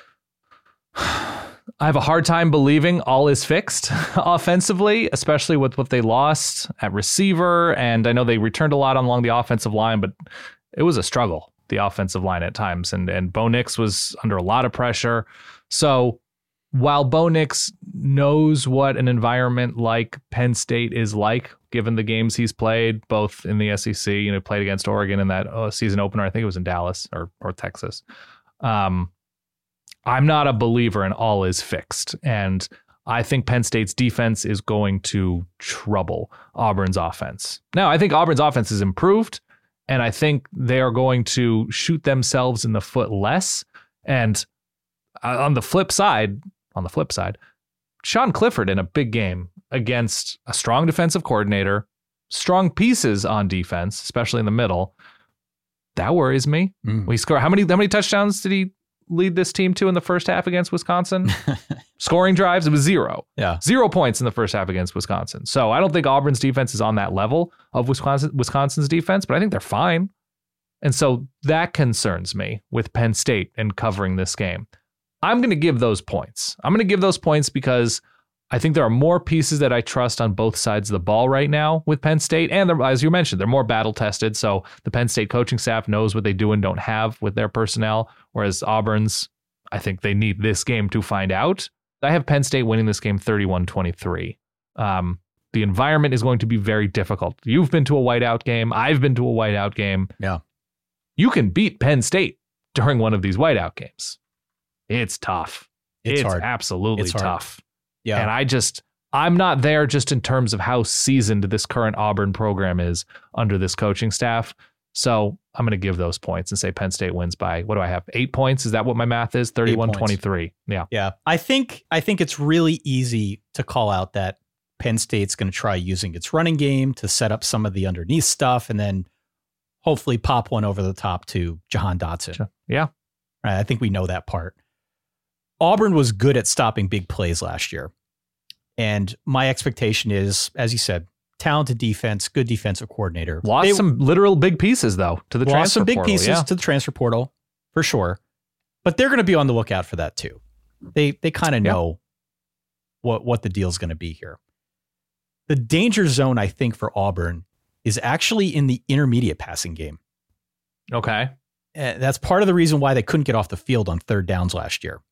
have a hard time believing all is fixed offensively, especially with what they lost at receiver. And I know they returned a lot along the offensive line, but it was a struggle, the offensive line at times. And Bo Nix was under a lot of pressure. So while Bo Nix knows what an environment like Penn State is like, given the games he's played, both in the SEC, played against Oregon in that season opener, I think it was in Dallas or Texas. I'm not a believer in all is fixed. And I think Penn State's defense is going to trouble Auburn's offense. Now, I think Auburn's offense has improved, and I think they are going to shoot themselves in the foot less. And on the flip side, Sean Clifford in a big game against a strong defensive coordinator, strong pieces on defense, especially in the middle. That worries me. We score. How many touchdowns did he lead this team to in the first half against Wisconsin? Scoring drives, it was 0.
Yeah.
0 points in the first half against Wisconsin. So I don't think Auburn's defense is on that level of Wisconsin's defense, but I think they're fine. And so that concerns me with Penn State and covering this game. I'm going to give those points. I'm going to give those points because I think there are more pieces that I trust on both sides of the ball right now with Penn State. And as you mentioned, they're more battle tested. So the Penn State coaching staff knows what they do and don't have with their personnel. Whereas Auburn's, I think they need this game to find out. I have Penn State winning this game 31-23. The environment is going to be very difficult. You've been to a whiteout game. I've been to a whiteout game.
Yeah.
You can beat Penn State during one of these whiteout games. It's tough. It's
hard.
Absolutely tough.
Yeah.
And I'm not there just in terms of how seasoned this current Auburn program is under this coaching staff. So I'm going to give those points and say Penn State wins by, what do I have? 8 points? Is that what my math is? 31-23. Yeah.
Yeah. I think it's really easy to call out that Penn State's going to try using its running game to set up some of the underneath stuff and then hopefully pop one over the top to Jahan Dotson.
Yeah.
Right. I think we know that part. Auburn was good at stopping big plays last year. And my expectation is, as you said, talented defense, good defensive coordinator.
Lost some literal big pieces, though, to the transfer portal.
Lost some big pieces to the transfer portal, for sure. But they're going to be on the lookout for that, too. They kind of know what the deal's going to be here. The danger zone, I think, for Auburn is actually in the intermediate passing game.
Okay.
That's part of the reason why they couldn't get off the field on third downs last year.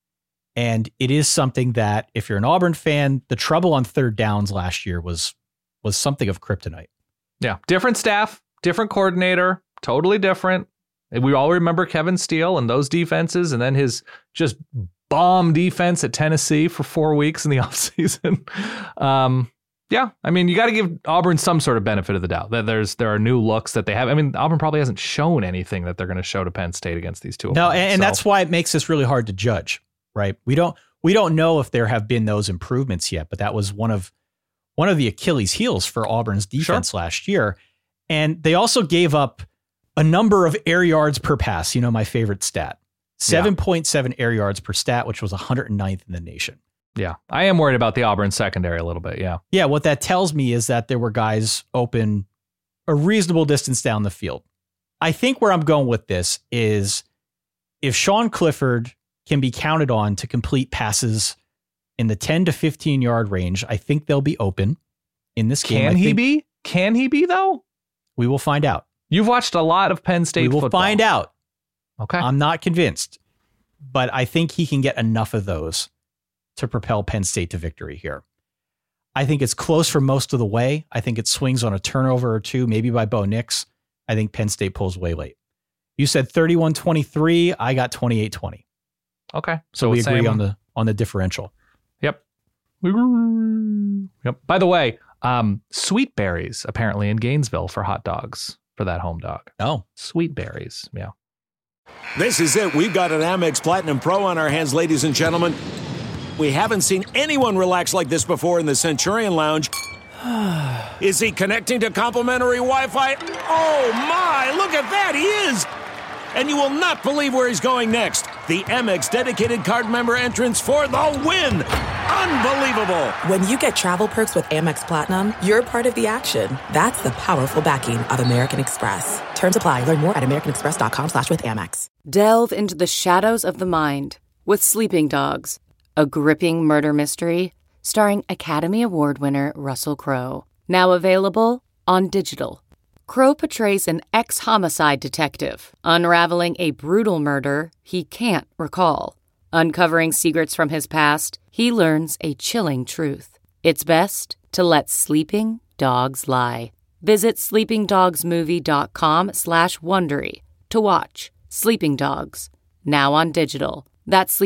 And it is something that, if you're an Auburn fan, the trouble on third downs last year was something of kryptonite.
Yeah. Different staff, different coordinator, totally different. We all remember Kevin Steele and those defenses, and then his just bomb defense at Tennessee for 4 weeks in the offseason. Yeah, I mean, you got to give Auburn some sort of benefit of the doubt that there are new looks that they have. I mean, Auburn probably hasn't shown anything that they're going to show to Penn State against these two.
No, and that's why it makes this really hard to judge, right? We don't know if there have been those improvements yet, but that was one of the Achilles heels for Auburn's defense last year. And they also gave up a number of air yards per pass. You know, my favorite stat, 7.7 air yards per stat, which was 109th in the nation.
Yeah, I am worried about the Auburn secondary a little bit. Yeah.
Yeah. What that tells me is that there were guys open a reasonable distance down the field. I think where I'm going with this is if Sean Clifford can be counted on to complete passes in the 10 to 15 yard range. I think they'll be open in this game.
Can he be? Can he be, though?
We will find out.
You've watched a lot of Penn State football.
We will find out.
Okay.
I'm not convinced, but I think he can get enough of those to propel Penn State to victory here. I think it's close for most of the way. I think it swings on a turnover or two, maybe by Bo Nix. I think Penn State pulls way late. You said 31-23. I got 28-20.
Okay.
So we agree on the differential.
Yep. Yep. By the way, Sweet Berries apparently in Gainesville for hot dogs for that home dog.
Oh,
Sweet Berries. Yeah.
This is it. We've got an Amex Platinum Pro on our hands, ladies and gentlemen. We haven't seen anyone relax like this before in the Centurion Lounge. Is he connecting to complimentary Wi-Fi? Oh, my. Look at that. He is. And you will not believe where he's going next. The Amex dedicated card member entrance for the win. Unbelievable.
When you get travel perks with Amex Platinum, you're part of the action. That's the powerful backing of American Express. Terms apply. Learn more at americanexpress.com/withAmex.
Delve into the shadows of the mind with Sleeping Dogs, a gripping murder mystery starring Academy Award winner Russell Crowe. Now available on digital. Crowe portrays an ex-homicide detective unraveling a brutal murder he can't recall. Uncovering secrets from his past, he learns a chilling truth. It's best to let sleeping dogs lie. Visit sleepingdogsmovie.com/Wondery to watch Sleeping Dogs, now on digital. That's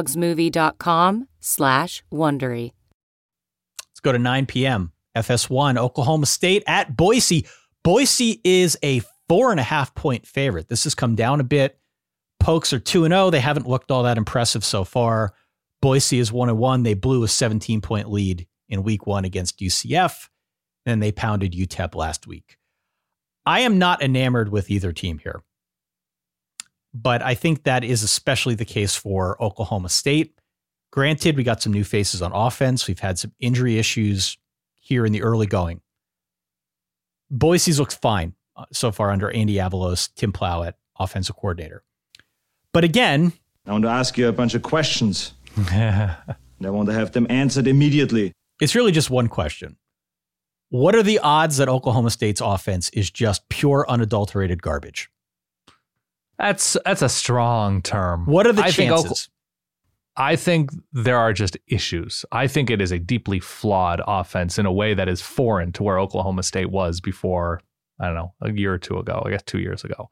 sleepingdogsmovie.com/Wondery.
Let's go to 9 p.m. FS1, Oklahoma State at Boise. Boise is a 4.5 point favorite. This has come down a bit. Pokes are 2-0. They haven't looked all that impressive so far. Boise is 1-1. They blew a 17-point lead in week 1 against UCF. And they pounded UTEP last week. I am not enamored with either team here. But I think that is especially the case for Oklahoma State. Granted, we got some new faces on offense. We've had some injury issues here in the early going. Boise's looks fine so far under Andy Avalos, Tim Plowett, offensive coordinator. But again,
I want to ask you a bunch of questions. And I want to have them answered immediately.
It's really just one question. What are the odds that Oklahoma State's offense is just pure unadulterated garbage?
That's a strong term.
What are the chances?
I think there are just issues. I think it is a deeply flawed offense in a way that is foreign to where Oklahoma State was before, I don't know, a year or two ago, I guess 2 years ago.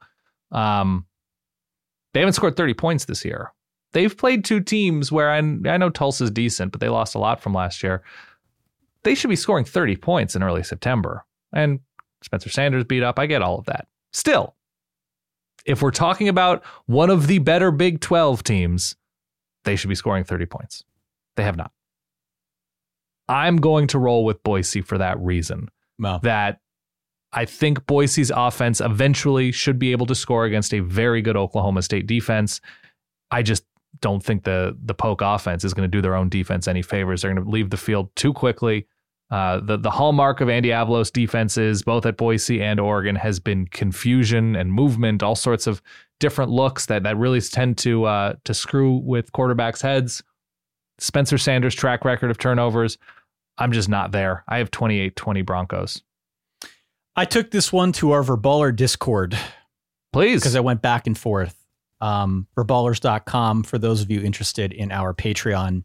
They haven't scored 30 points this year. They've played two teams where I know Tulsa's decent, but they lost a lot from last year. They should be scoring 30 points in early September. And Spencer Sanders beat up. I get all of that. Still, if we're talking about one of the better Big 12 teams, they should be scoring 30 points. They have not. I'm going to roll with Boise for that reason.
Wow.
That I think Boise's offense eventually should be able to score against a very good Oklahoma State defense. I just don't think the Polk offense is going to do their own defense any favors. They're going to leave the field too quickly. The hallmark of Andy Avalos defenses, both at Boise and Oregon, has been confusion and movement, all sorts of different looks that really tend to screw with quarterbacks' heads. Spencer Sanders' track record of turnovers, I'm just not there. I have 28-20 Broncos.
I took this one to our Verballer Discord.
Please.
Because I went back and forth. Verballers.com for those of you interested in our Patreon.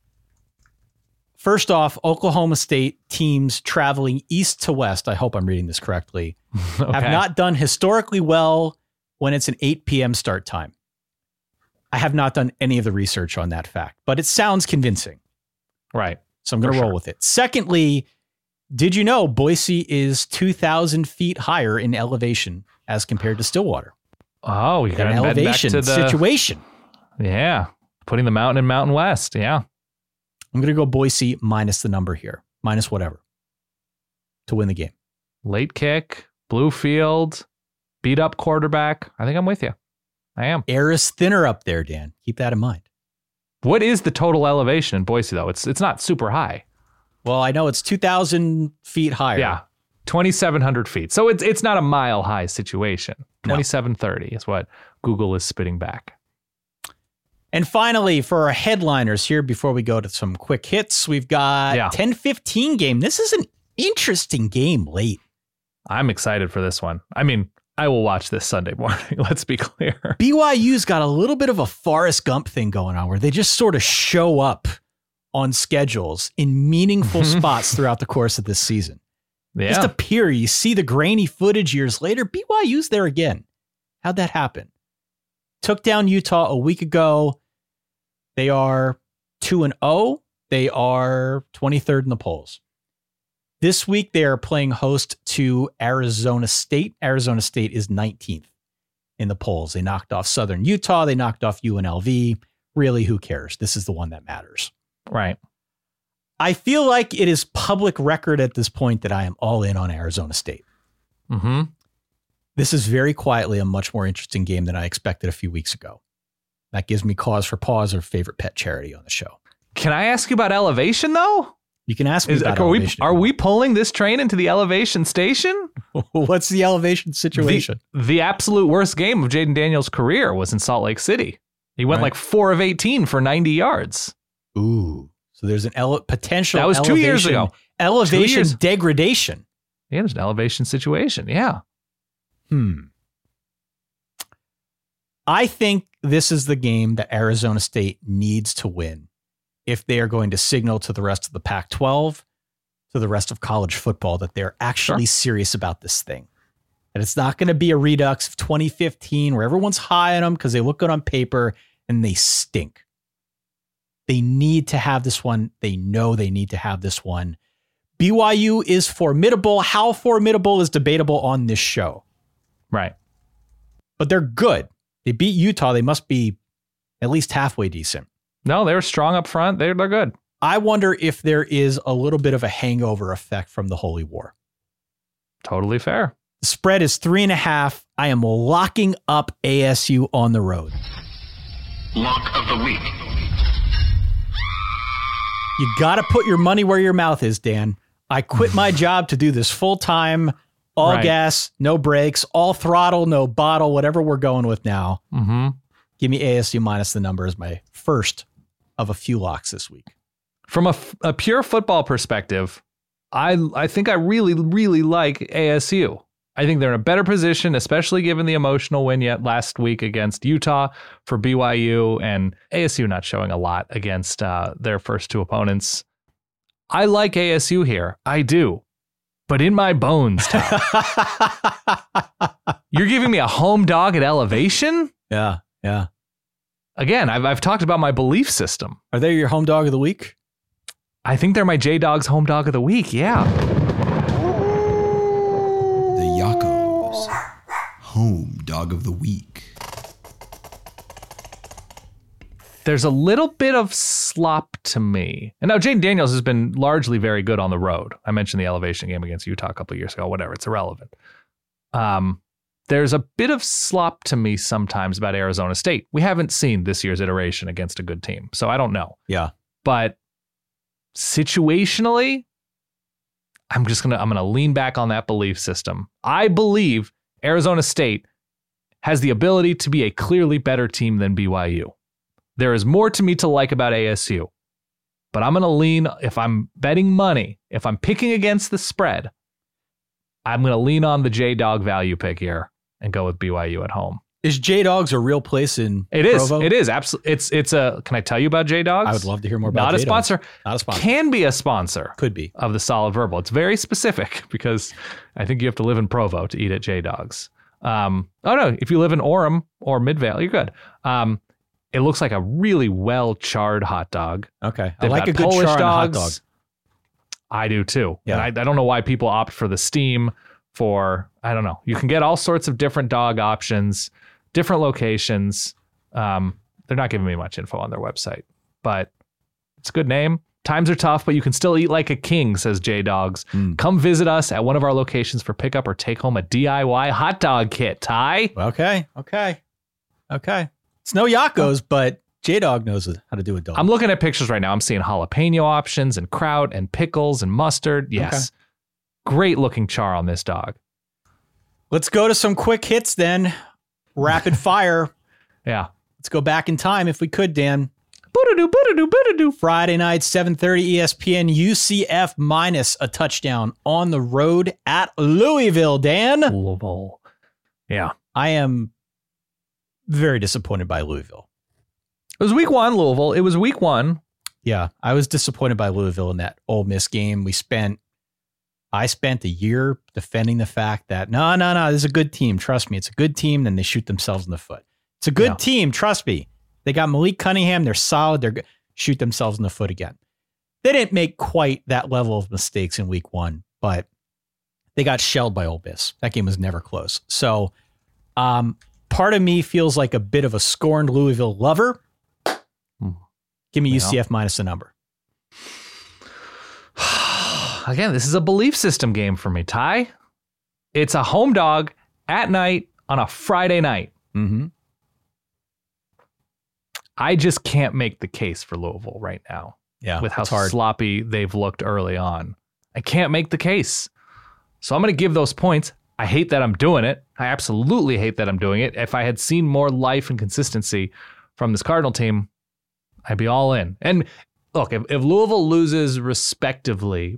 First off, Oklahoma State teams traveling east to west, I hope I'm reading this correctly,
Okay.
have not done historically well when it's an 8 p.m. start time. I have not done any of the research on that fact, but it sounds convincing.
Right.
So I'm going to roll with it. Secondly, did you know Boise is 2,000 feet higher in elevation as compared to Stillwater?
Oh, you got
an elevation situation.
Yeah. Putting the mountain in Mountain West. Yeah.
I'm going to go Boise minus the number here, minus whatever, to win the game.
Late kick, blue field, beat up quarterback. I think I'm with you. I am.
Air is thinner up there, Dan. Keep that in mind.
What is the total elevation in Boise, though? It's not super high.
Well, I know it's 2,000 feet higher.
Yeah, 2,700 feet. So it's not a mile high situation. 2,730 is what Google is spitting back.
And finally, for our headliners here, before we go to some quick hits, we've got 10:15 game. This is an interesting game late.
I'm excited for this one. I mean, I will watch this Sunday morning. Let's be clear.
BYU's got a little bit of a Forrest Gump thing going on where they just sort of show up on schedules in meaningful spots throughout the course of this season.
Yeah.
Just appear. You see the grainy footage years later. BYU's there again. How'd that happen? Took down Utah a week ago. They are 2-0. They are 23rd in the polls. This week, they are playing host to Arizona State. Arizona State is 19th in the polls. They knocked off Southern Utah. They knocked off UNLV. Really, who cares? This is the one that matters.
Right.
I feel like it is public record at this point that I am all in on Arizona State.
Mm-hmm.
This is very quietly a much more interesting game than I expected a few weeks ago. That gives me cause for pause or favorite pet charity on the show.
Can I ask you about elevation, though?
You can ask me about elevation.
Are we pulling this train into the elevation station?
What's the elevation situation?
The absolute worst game of Jaden Daniels' career was in Salt Lake City. He went like 4 of 18 for 90 yards.
Ooh. So there's an potential.
That was 2 years ago.
Elevation degradation.
Yeah, there's an elevation situation. Yeah.
I think this is the game that Arizona State needs to win if they are going to signal to the rest of the Pac-12, to the rest of college football, that they're actually serious about this thing. And it's not going to be a redux of 2015 where everyone's high on them because they look good on paper and they stink. They need to have this one. They know they need to have this one. BYU is formidable. How formidable is debatable on this show.
Right.
But they're good. They beat Utah. They must be at least halfway decent.
No, they're strong up front. They're good.
I wonder if there is a little bit of a hangover effect from the Holy War.
Totally fair.
The spread is 3.5. I am locking up ASU on the road.
Lock of the week.
You got to put your money where your mouth is, Dan. I quit my job to do this full time, all gas, no brakes, all throttle, no bottle, whatever we're going with now.
Mm-hmm.
Give me ASU minus the number as my first of a few locks this week.
From a pure football perspective, I think I really, really like ASU. I think they're in a better position, especially given the emotional win yet last week against Utah for BYU, and ASU not showing a lot against their first two opponents. I like ASU here. I do. But in my bones, Tom, you're giving me a home dog at elevation?
Yeah.
Again, I've talked about my belief system.
Are they your home dog of the week?
I think they're my J-Dog's home dog of the week, yeah.
The Yakos home dog of the week.
There's a little bit of slop to me. And now Jaden Daniels has been largely very good on the road. I mentioned the elevation game against Utah a couple of years ago. Whatever, it's irrelevant. There's a bit of slop to me sometimes about Arizona State. We haven't seen this year's iteration against a good team, so I don't know.
Yeah.
But situationally, I'm gonna lean back on that belief system. I believe Arizona State has the ability to be a clearly better team than BYU. There is more to me to like about ASU, but I'm going to lean, if I'm betting money, if I'm picking against the spread, I'm going to lean on the J-Dog value pick here and go with BYU at home.
Is J-Dogs a real place in Provo?
It is. Absolutely. It's a, can I tell you about J-Dogs?
I would love to hear more about
Not a
J-Dogs.
sponsor.
Not a sponsor.
Can be a sponsor.
Could be. Of
the Solid Verbal. It's very specific because I think you have to live in Provo to eat at J-Dogs. Oh no, if you live in Orem or Midvale, you're good. It looks like a really well-charred hot dog.
Okay.
They've
I like
got
a good
Polish
char on a hot
dogs.
dog.
I do too.
Yeah.
And I don't know why people opt for the steam for, I don't know. You can get all sorts of different dog options, different locations. They're not giving me much info on their website, but it's a good name. Times are tough, but you can still eat like a king, says J-Dogs. Come visit us at one of our locations for pickup or take home a DIY hot dog kit, Ty.
Okay. It's no Yakos, but J-Dog knows how to do a dog.
I'm looking at pictures right now. I'm seeing jalapeno options and kraut and pickles and mustard. Yes. Okay. Great looking char on this dog.
Let's go to some quick hits then. Rapid fire.
Yeah.
Let's go back in time if we could, Dan. Friday night, 7:30 ESPN, UCF minus a touchdown on the road at Louisville, Dan.
Louisville. Yeah.
I am very disappointed by Louisville.
It was week 1, Louisville. It was week 1.
Yeah, I was disappointed by Louisville in that Ole Miss game. I spent a year defending the fact that, no, this is a good team. Trust me, it's a good team. Then they shoot themselves in the foot. It's a good team. Trust me. They got Malik Cunningham. They're solid. They're shoot themselves in the foot again. They didn't make quite that level of mistakes in week 1, but they got shelled by Ole Miss. That game was never close. So part of me feels like a bit of a scorned Louisville lover. Give me UCF minus the number.
Again, this is a belief system game for me, Ty. It's a home dog at night on a Friday night.
Mm-hmm.
I just can't make the case for Louisville right now.
Yeah,
with how sloppy they've looked early on. I can't make the case. So I'm going to give those points. I hate that I'm doing it. I absolutely hate that I'm doing it. If I had seen more life and consistency from this Cardinal team, I'd be all in. And look, if Louisville loses respectably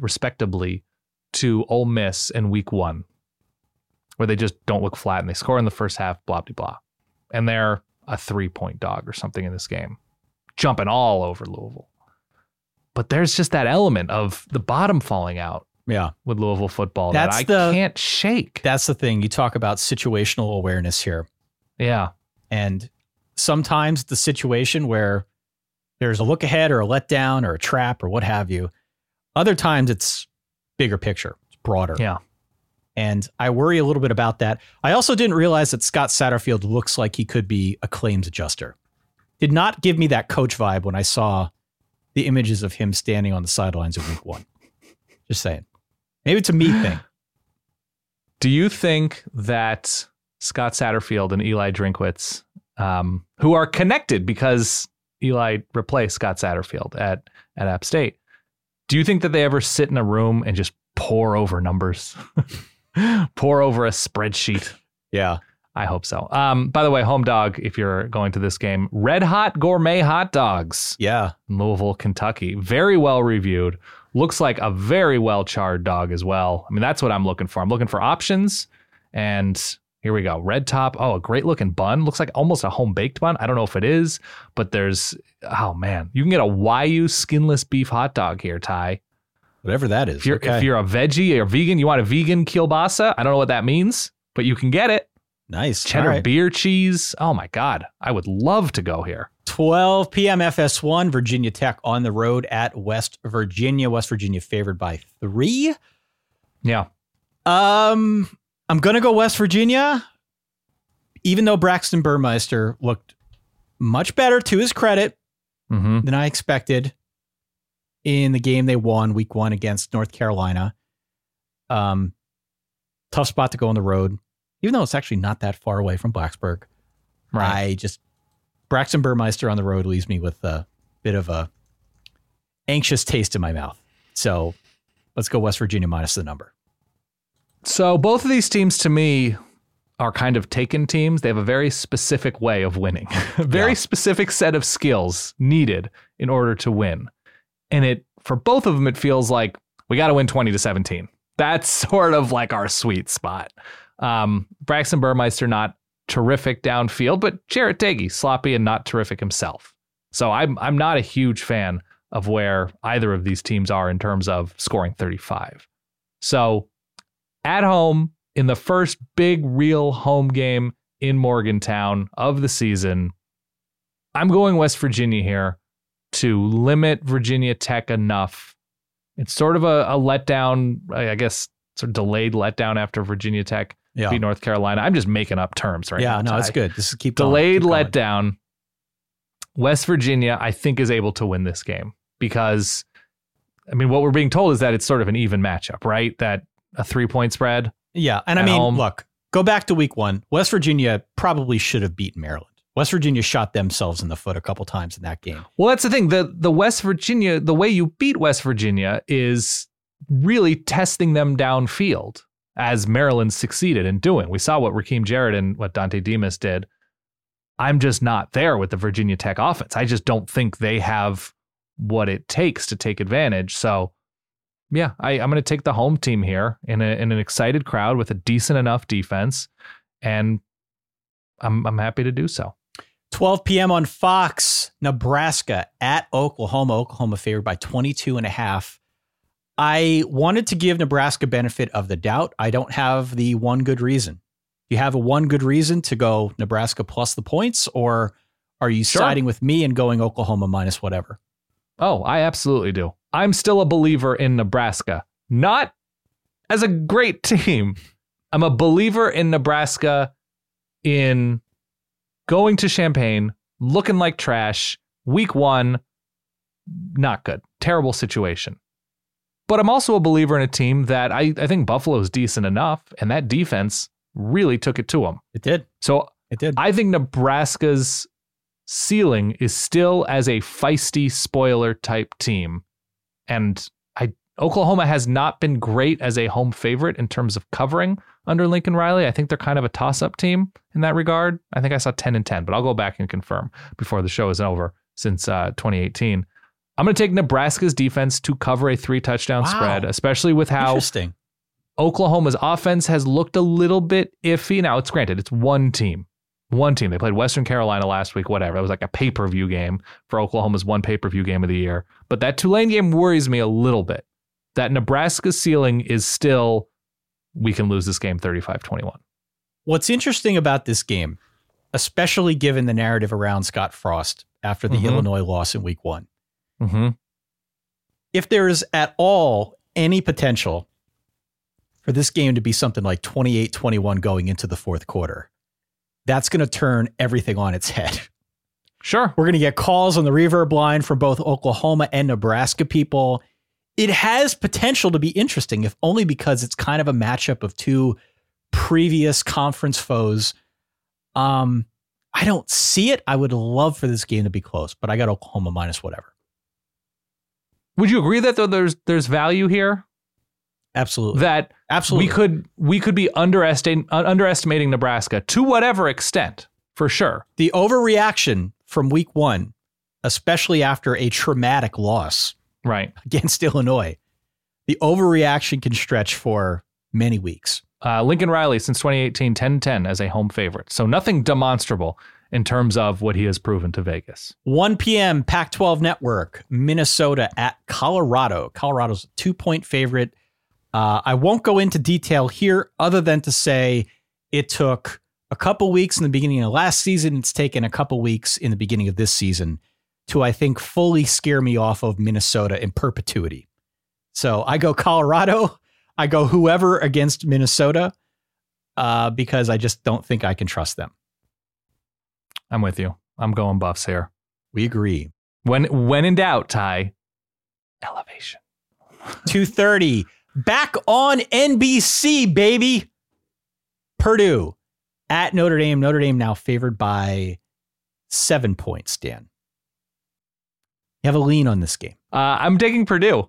to Ole Miss in week 1, where they just don't look flat and they score in the first half, blah, blah, blah, and they're a 3-point dog or something in this game, jumping all over Louisville. But there's just that element of the bottom falling out with Louisville football that I can't shake.
That's the thing. You talk about situational awareness here.
Yeah.
And sometimes the situation where there's a look ahead or a letdown or a trap or what have you. Other times it's bigger picture. It's broader.
Yeah.
And I worry a little bit about that. I also didn't realize that Scott Satterfield looks like he could be a claims adjuster. Did not give me that coach vibe when I saw the images of him standing on the sidelines of week 1. Just saying. Maybe it's a me thing.
Do you think that Scott Satterfield and Eli Drinkwitz, who are connected because Eli replaced Scott Satterfield at App State, do you think that they ever sit in a room and just pour over numbers? Pour over a spreadsheet?
Yeah.
I hope so. By the way, home dog, if you're going to this game, Red Hot Gourmet Hot Dogs.
Yeah.
Louisville, Kentucky. Very well reviewed. Looks like a very well charred dog as well. I mean, that's what I'm looking for. I'm looking for options. And here we go. Red top. Oh, a great looking bun. Looks like almost a home baked bun. I don't know if it is, but there's, oh man, you can get a YU skinless beef hot dog here, Ty.
Whatever that is.
If you're a veggie or vegan, you want a vegan kielbasa. I don't know what that means, but you can get it.
Nice.
Cheddar beer cheese. Oh my God. I would love to go here.
12 p.m. FS1, Virginia Tech on the road at West Virginia. West Virginia favored by 3.
Yeah.
I'm going to go West Virginia, even though Braxton Burmeister looked much better, to his credit, than I expected in the game they won week 1 against North Carolina. Tough spot to go on the road, even though it's actually not that far away from Blacksburg.
Right.
Braxton Burmeister on the road leaves me with a bit of a anxious taste in my mouth. So let's go West Virginia minus the number.
So both of these teams to me are kind of taken teams. They have a very specific way of winning, a very specific set of skills needed in order to win. And for both of them, it feels like we got to win 20-17. That's sort of like our sweet spot. Braxton Burmeister, not terrific downfield, but Jarrett Doege, sloppy and not terrific himself. So I'm not a huge fan of where either of these teams are in terms of scoring 35. So at home, in the first big real home game in Morgantown of the season, I'm going West Virginia here to limit Virginia Tech enough. It's sort of a letdown, I guess, sort of delayed letdown after Virginia Tech beat North Carolina. I'm just making up terms right now.
Yeah, no, it's good. Just keep
delayed
going.
letdown. West Virginia, I think, is able to win this game because, I mean, what we're being told is that it's sort of an even matchup, right? That a 3-point spread.
Yeah, and I mean, look, go back to week 1. West Virginia probably should have beaten Maryland. West Virginia shot themselves in the foot a couple times in that game.
Well, that's the thing. The West Virginia, the way you beat West Virginia is really testing them downfield, as Maryland succeeded in doing. We saw what Raheem Jarrett and what Dante Demas did. I'm just not there with the Virginia Tech offense. I just don't think they have what it takes to take advantage. So, yeah, I'm going to take the home team here in an excited crowd with a decent enough defense, and I'm happy to do so.
12 p.m. on Fox, Nebraska at Oklahoma. Oklahoma favored by 22.5. I wanted to give Nebraska benefit of the doubt. I don't have the one good reason. Do you have a one good reason to go Nebraska plus the points, or are you siding with me and going Oklahoma minus whatever?
Oh, I absolutely do. I'm still a believer in Nebraska, not as a great team. I'm a believer in Nebraska in going to Champaign, looking like trash, week 1, not good, terrible situation. But I'm also a believer in a team that I think Buffalo's decent enough, and that defense really took it to them.
It did.
So
it did.
I think Nebraska's ceiling is still as a feisty spoiler type team. And Oklahoma has not been great as a home favorite in terms of covering under Lincoln Riley. I think they're kind of a toss-up team in that regard. I think I saw 10-10, but I'll go back and confirm before the show is over since 2018. I'm going to take Nebraska's defense to cover a 3-touchdown spread, especially with how Oklahoma's offense has looked a little bit iffy. Now, it's granted, it's one team. They played Western Carolina last week, whatever. It was like a pay-per-view game for Oklahoma's one pay-per-view game of the year. But that Tulane game worries me a little bit. That Nebraska's ceiling is still, we can lose this game 35-21.
What's interesting about this game, especially given the narrative around Scott Frost after the Illinois loss in week 1, if there is at all any potential for this game to be something like 28-21 going into the fourth quarter, that's going to turn everything on its head.
Sure.
We're going to get calls on the reverb line from both Oklahoma and Nebraska people. It has potential to be interesting, if only because it's kind of a matchup of two previous conference foes. I don't see it. I would love for this game to be close, but I got Oklahoma minus whatever.
Would you agree that though there's value here?
Absolutely.
That
absolutely
we could be underestimating Nebraska to whatever extent, for sure.
The overreaction from week 1, especially after a traumatic loss against Illinois, the overreaction can stretch for many weeks.
Lincoln Riley, since 2018, 10-10 as a home favorite. So nothing demonstrable in terms of what he has proven to Vegas.
1 p.m. Pac-12 Network, Minnesota at Colorado. Colorado's a 2-point favorite. I won't go into detail here other than to say it took a couple weeks in the beginning of last season. It's taken a couple weeks in the beginning of this season to, I think, fully scare me off of Minnesota in perpetuity. So I go Colorado. I go whoever against Minnesota because I just don't think I can trust them.
I'm with you. I'm going Buffs here.
We agree.
When in doubt, Ty, elevation.
2:30. Back on NBC, baby. Purdue at Notre Dame. Notre Dame now favored by 7 points, Dan. You have a lean on this game.
I'm taking Purdue.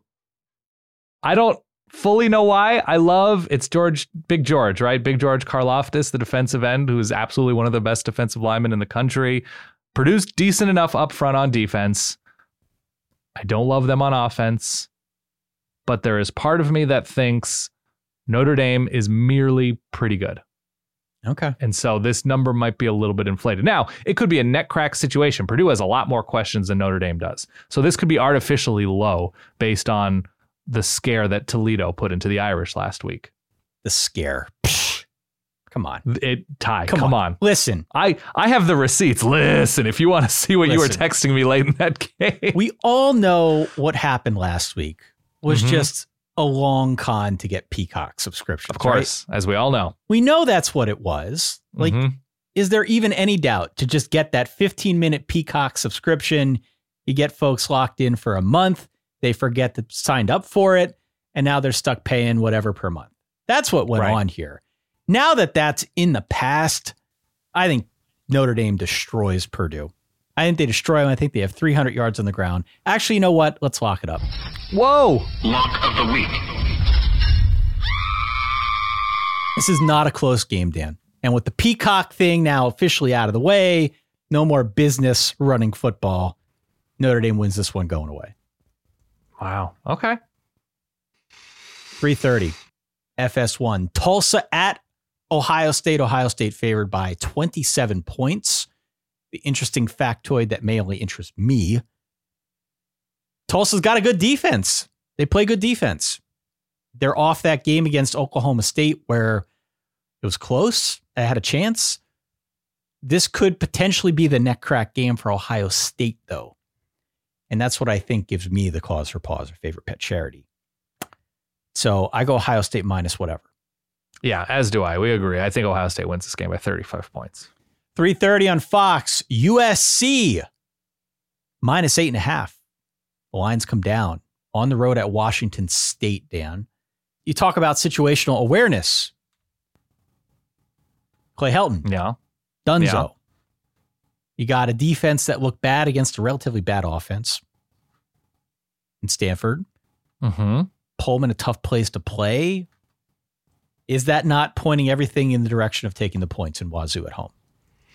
I don't fully know why. It's Big George, right? Big George Karlaftis, the defensive end, who is absolutely one of the best defensive linemen in the country. Purdue's decent enough up front on defense. I don't love them on offense. But there is part of me that thinks Notre Dame is merely pretty good.
Okay.
And so this number might be a little bit inflated. Now, it could be a neck crack situation. Purdue has a lot more questions than Notre Dame does. So this could be artificially low based on the scare that Toledo put into the Irish last week.
The scare. Come on.
Ty, come on.
Listen.
I have the receipts. Listen, if you want to see what you were texting me late in that game.
We all know what happened last week was just a long con to get Peacock subscriptions.
Of course, as we all know.
We know that's what it was. Like, is there even any doubt to just get that 15-minute Peacock subscription? You get folks locked in for a month. They forget to signed up for it. And now they're stuck paying whatever per month. That's what went on here. Now that that's in the past, I think Notre Dame destroys Purdue. I think they destroy them. I think they have 300 yards on the ground. Actually, you know what? Let's lock it up.
Whoa.
Lock of the week.
This is not a close game, Dan. And with the Peacock thing now officially out of the way, No more business running football. Notre Dame wins this one going away.
Wow. Okay.
3:30. FS1. Tulsa at Ohio State. Ohio State favored by 27 points. The interesting factoid that may only interest me. Tulsa's got a good defense. They play good defense. They're off that game against Oklahoma State where it was close. They had a chance. This could potentially be the neck crack game for Ohio State, though. And that's what I think gives me the cause for pause or favorite pet charity. So I go Ohio State minus whatever.
Yeah, as do I. We agree. I think Ohio State wins this game by 35 points.
3:30 on Fox. USC minus 8.5. The lines come down on the road at Washington State, Dan. You talk about situational awareness. Clay Helton.
Yeah.
Dunzo.
Yeah.
You got a defense that looked bad against a relatively bad offense in Stanford.
Mm-hmm.
Pullman, a tough place to play. Is that not pointing everything in the direction of taking the points in Wazoo at home?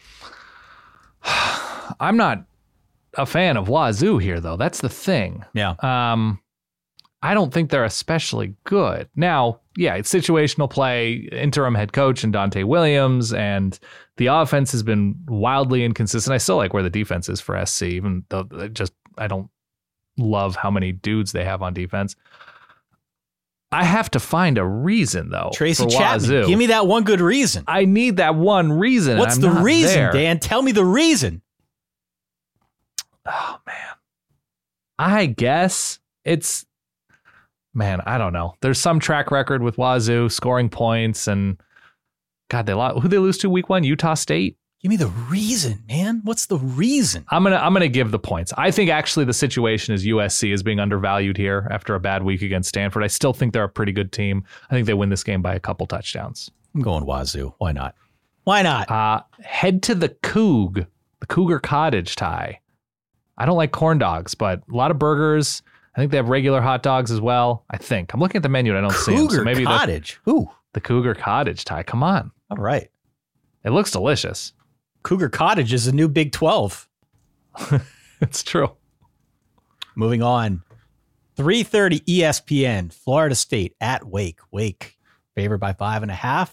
I'm not a fan of Wazoo here, though. That's the thing.
Yeah.
I don't think they're especially good. Now, yeah, it's situational play, interim head coach and Dante Williams, and the offense has been wildly inconsistent. I still like where the defense is for SC, even though I don't love how many dudes they have on defense. I have to find a reason, though.
Tracy
for
Chapman,
Wazoo.
give me that one good reason.
I need that one reason.
What's the reason, Dan? Tell me the reason.
Oh, man. I guess it's, man, I don't know. There's some track record with Wazoo scoring points, and God, who they lose to week 1? Utah State.
Give me the reason, man. What's the reason?
I'm gonna give the points. I think actually the situation is USC is being undervalued here after a bad week against Stanford. I still think they're a pretty good team. I think they win this game by a couple touchdowns.
I'm going Wazoo. Why not? Why not?
Head to the Cougar Cottage tie. I don't like corn dogs, but a lot of burgers. I think they have regular hot dogs as well. I think. I'm looking at the menu and I don't see them.
So maybe Cottage.
The Cougar Cottage tie. Come on.
All right.
It looks delicious.
Cougar Cottage is a new Big 12.
It's true.
Moving on. 3:30 ESPN. Florida State at Wake. Wake favored by 5.5.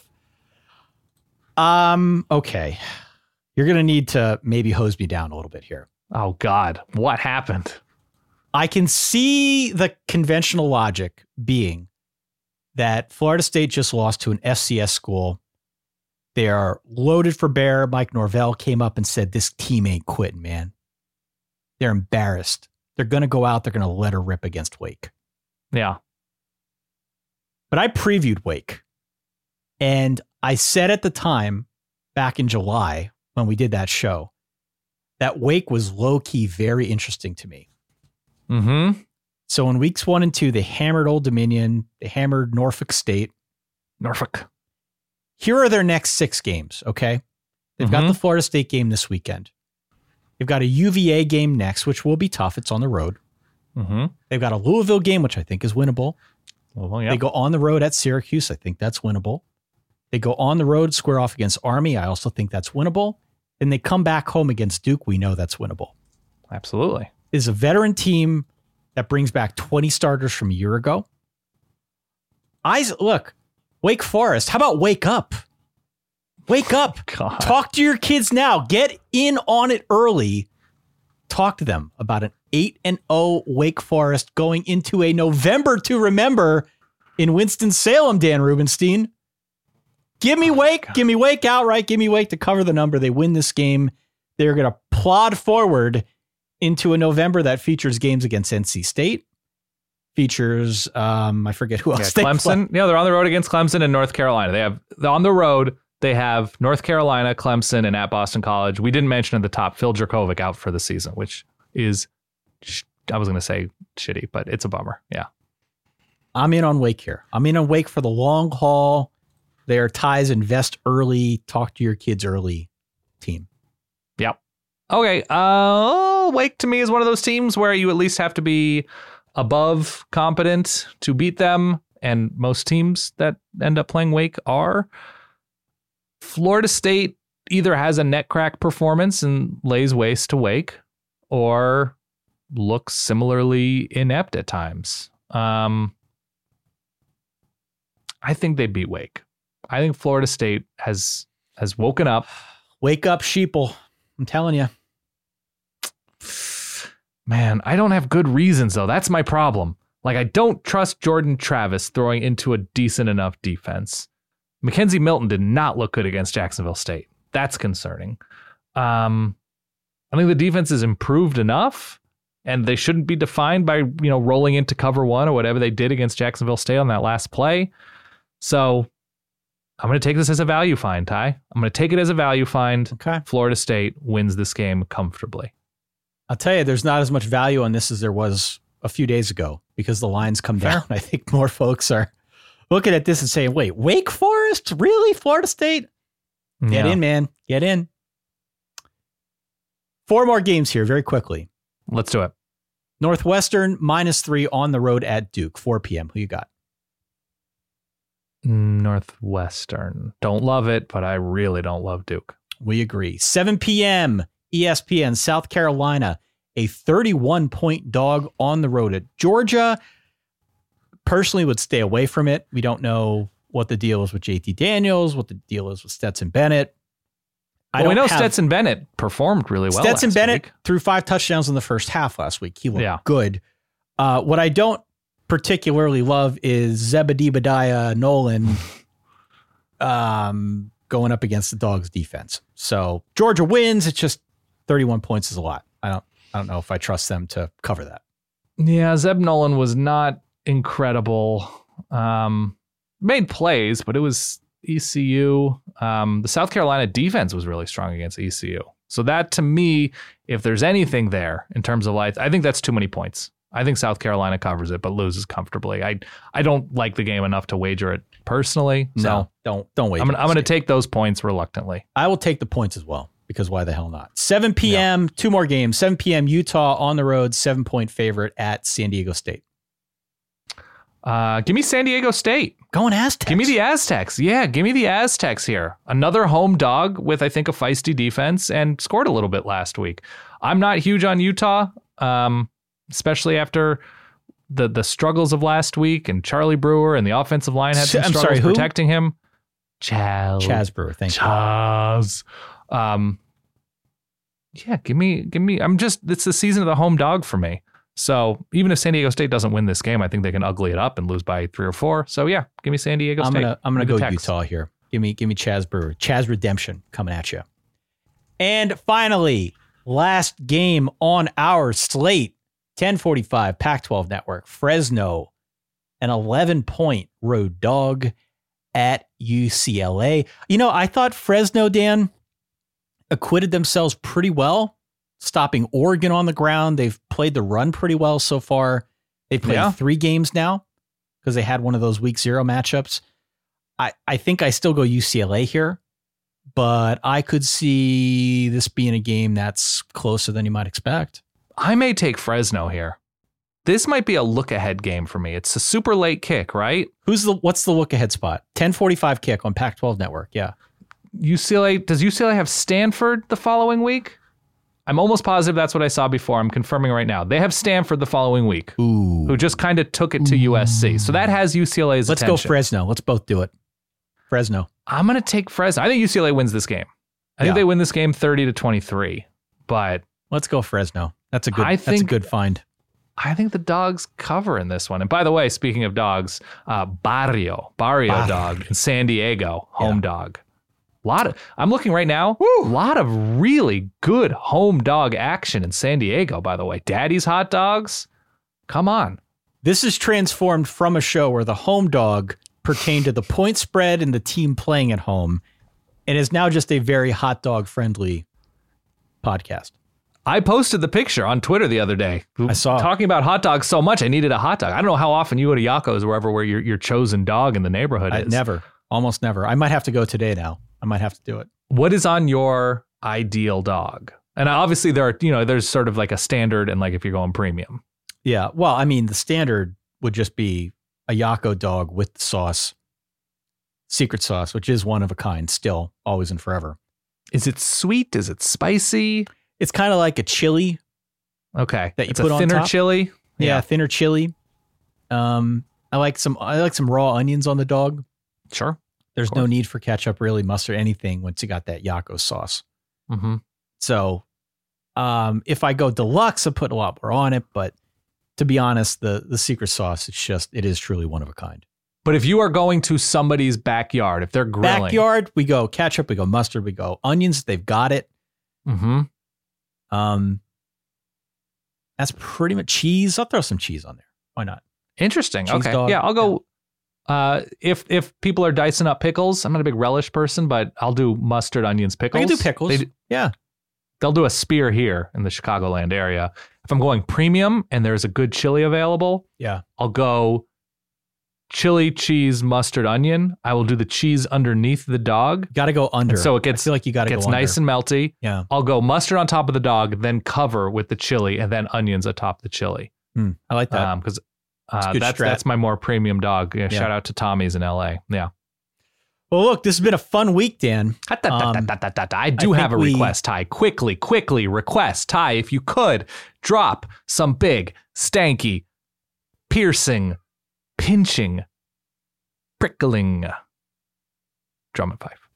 Okay. You're going to need to maybe hose me down a little bit here.
Oh, God. What happened?
I can see the conventional logic being that Florida State just lost to an FCS school. They are loaded for bear. Mike Norvell came up and said, this team ain't quitting, man. They're embarrassed. They're going to go out. They're going to let her rip against Wake.
Yeah.
But I previewed Wake. And I said at the time, back in July, when we did that show, that Wake was low-key very interesting to me.
Mm-hmm.
So in weeks 1 and 2, they hammered Old Dominion. They hammered Norfolk State.
Norfolk.
Here are their next 6 games, okay? They've got the Florida State game this weekend. They've got a UVA game next, which will be tough. It's on the road.
Mm-hmm.
They've got a Louisville game, which I think is winnable.
Well, yeah.
They go on the road at Syracuse. I think that's winnable. They go on the road, square off against Army. I also think that's winnable. And they come back home against Duke. We know that's winnable.
Absolutely.
It is a veteran team that brings back 20 starters from a year ago. Look, Wake Forest. How about wake up? Wake up.
God.
Talk to your kids now. Get in on it early. Talk to them about an 8-0 Wake Forest going into a November to remember in Winston-Salem, Dan Rubenstein. Give me Wake. Give me Wake outright. Give me Wake to cover the number. They win this game. They're going to plod forward into a November that features games against NC State. Features, I forget who else.
Clemson. Yeah, they're on the road against Clemson and North Carolina. On the road, they have North Carolina, Clemson, and at Boston College. We didn't mention at the top Phil Jurkovec out for the season, which is, I was going to say shitty, but it's a bummer. Yeah.
I'm in on Wake here. I'm in on Wake for the long haul. Their ties invest early, talk to your kids early team.
Yep. Okay. Wake to me is one of those teams where you at least have to be above competent to beat them. And most teams that end up playing Wake are. Florida State either has a net crack performance and lays waste to Wake, or looks similarly inept at times. I think they beat Wake. I think Florida State has woken up.
Wake up, sheeple. I'm telling you.
Man, I don't have good reasons, though. That's my problem. Like, I don't trust Jordan Travis throwing into a decent enough defense. Mackenzie Milton did not look good against Jacksonville State. That's concerning. I think the defense is improved enough, and they shouldn't be defined by, rolling into cover one or whatever they did against Jacksonville State on that last play. So I'm going to take this as a value find, Ty. I'm going to take it as a value find.
Okay.
Florida State wins this game comfortably.
I'll tell you, there's not as much value on this as there was a few days ago because the lines come down. I think more folks are looking at this and saying, wait, Wake Forest? Really? Florida State? Get in, man. Get in. 4 more games here very quickly.
Let's do it.
Northwestern -3 on the road at Duke, 4 p.m. Who you got?
Northwestern. Don't love it, but I really don't love Duke.
We agree. 7 p.m. ESPN, South Carolina, a 31-point dog on the road at Georgia. Personally would stay away from it. We don't know what the deal is with JT Daniels, what the deal is with Stetson Bennett.
We know Stetson Bennett performed really well.
Stetson Bennett threw 5 touchdowns in the first half last week. He looked good. What I don't particularly love is Zebediah Nolan going up against the Dogs defense. So Georgia wins. It's just 31 points is a lot. I don't know if I trust them to cover that.
Yeah, Zeb Nolan was not incredible. Made plays, but it was ECU. The South Carolina defense was really strong against ECU. So that, to me, if there's anything there in terms of lights, I think that's too many points. I think South Carolina covers it, but loses comfortably. I don't like the game enough to wager it personally. So
no, don't wager.
I'm going to take those points reluctantly.
I will take the points as well, because why the hell not? 7 p.m., 2 more games. 7 p.m., Utah on the road, 7-point favorite at San Diego State.
Give me San Diego State.
Going Aztecs.
Give me the Aztecs. Yeah, give me the Aztecs here. Another home dog with, I think, a feisty defense, and scored a little bit last week. I'm not huge on Utah, especially after the struggles of last week, and Charlie Brewer and the offensive line had some struggles protecting him.
Chaz Brewer, thank you.
Chaz. Yeah, give me. It's the season of the home dog for me. So even if San Diego State doesn't win this game, I think they can ugly it up and lose by 3 or 4. So yeah, give me San Diego State.
I'm gonna go Utah here. Give me Chaz Brewer. Chaz Redemption coming at you. And finally, last game on our slate, 10:45 Pac-12 Network, Fresno, an 11-point road dog at UCLA. I thought Fresno, Dan, acquitted themselves pretty well, stopping Oregon on the ground. They've played the run pretty well so far. They've played 3 games now because they had one of those week 0 matchups. I think I still go UCLA here, but I could see this being a game that's closer than you might expect.
I may take Fresno here. This might be a look-ahead game for me. It's a super late kick, right?
What's the look-ahead spot? 10:45 kick on Pac-12 Network, yeah.
UCLA, does UCLA have Stanford the following week? I'm almost positive that's what I saw before. I'm confirming right now. They have Stanford the following week, who just kind of took it to USC. So that has UCLA's attention.
Let's go Fresno. Let's both do it. Fresno.
I'm going to take Fresno. I think UCLA wins this game. I think they win this game 30-23, but
let's go Fresno. That's a good find.
I think the dogs cover in this one. And by the way, speaking of dogs, Barrio dog in San Diego, home dog. I'm looking right now. A lot of really good home dog action in San Diego, by the way. Daddy's Hot Dogs. Come on.
This is transformed from a show where the home dog pertained to the point spread and the team playing at home, and is now just a very hot dog friendly podcast.
I posted the picture on Twitter the other day.
I saw.
Talking about hot dogs so much, I needed a hot dog. I don't know how often you go to Yakko's or wherever where your chosen dog in the neighborhood is.
Never. Almost never. I might have to go today now. I might have to do it.
What is on your ideal dog? And obviously there's sort of like a standard and like if you're going premium.
Yeah. Well, I mean, the standard would just be a Yakko dog with sauce, secret sauce, which is one of a kind still, always and forever.
Is it sweet? Is it spicy?
It's kind of like a chili.
Okay.
That you
it's
put
a
on
thinner
top.
chili?
Yeah, thinner chili. I like some raw onions on the dog.
Sure.
There's no need for ketchup, really, mustard, anything once you got that Yakko sauce.
Mm-hmm.
So if I go deluxe, I put a lot more on it. But to be honest, the secret sauce, it is truly one of a kind.
But if you are going to somebody's backyard, if they're grilling.
Backyard, we go ketchup, we go mustard, we go onions. They've got it.
Mm-hmm.
That's pretty much cheese. I'll throw some cheese on there. Why not?
Interesting.
Cheese
okay.
dog.
Yeah, I'll go. If people are dicing up pickles, I'm not a big relish person, but I'll do mustard, onions, pickles.
I can do pickles. Yeah.
They'll do a spear here in the Chicagoland area. If I'm going premium and there's a good chili available,
yeah,
I'll go chili, cheese, mustard, onion. I will do the cheese underneath the dog.
Got to go under.
And so it gets,
I feel like you got to go
gets
under.
nice and melty.
Yeah.
I'll go mustard on top of the dog, then cover with the chili, and then onions atop the chili.
I like that.
Because
strat.
that's my more premium dog. Yeah, shout out to Tommy's in LA. Yeah.
Well, look, this has been a fun week, Dan.
I do have a request, Ty. Quickly request, Ty, if you could drop some big, stanky, piercing, pinching, prickling drum and pipe.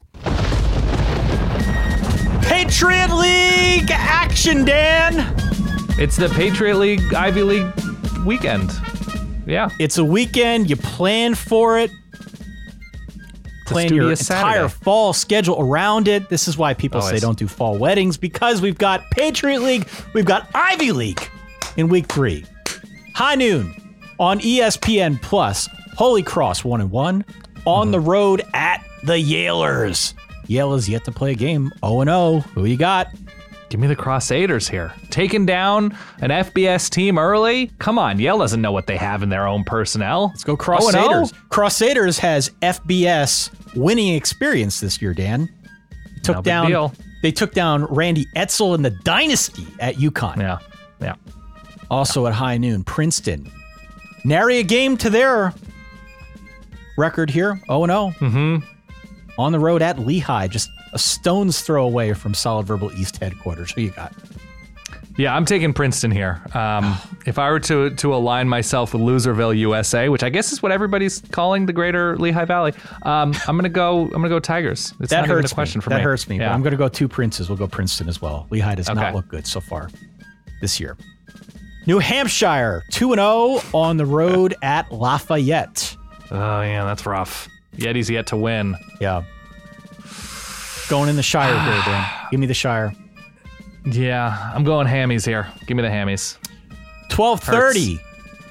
Patriot League action, Dan.
It's the Patriot League Ivy League weekend. Yeah.
It's a weekend. You plan for it. Plan your entire fall schedule around it. This is why people say don't do fall weddings, because we've got Patriot League, we've got Ivy League in week 3. High noon on ESPN Plus. Holy Cross 1-1 on the road at the Yalers. Yale is yet to play a game. 0-0. Who you got?
Give me the Crusaders here. Taking down an FBS team early? Come on, Yale doesn't know what they have in their own personnel.
Let's go Crusaders. Crusaders has FBS winning experience this year, Dan. They took down Randy Etzel in the Dynasty at UConn.
Yeah.
Also at high noon, Princeton. Nary a game to their record here. 0-0.
Mm-hmm.
On the road at Lehigh, just a stone's throw away from Solid Verbal East headquarters. Who you got?
Yeah, I'm taking Princeton here. If I were to align myself with Loserville, USA, which I guess is what everybody's calling the Greater Lehigh Valley, I'm gonna go Tigers. It's
that
not
hurts
even a question for
me.
me.
That hurts me.
Yeah.
But I'm gonna go 2 Princes. We'll go Princeton as well. Lehigh does not
Okay.
look good so far this year. New Hampshire 2-0 on the road at Lafayette.
Oh yeah, that's rough. Yeti's yet to win.
Yeah. Going in the Shire here, Dan. Give me the Shire.
Yeah, I'm going Hammies here. Give me the Hammies.
12:30.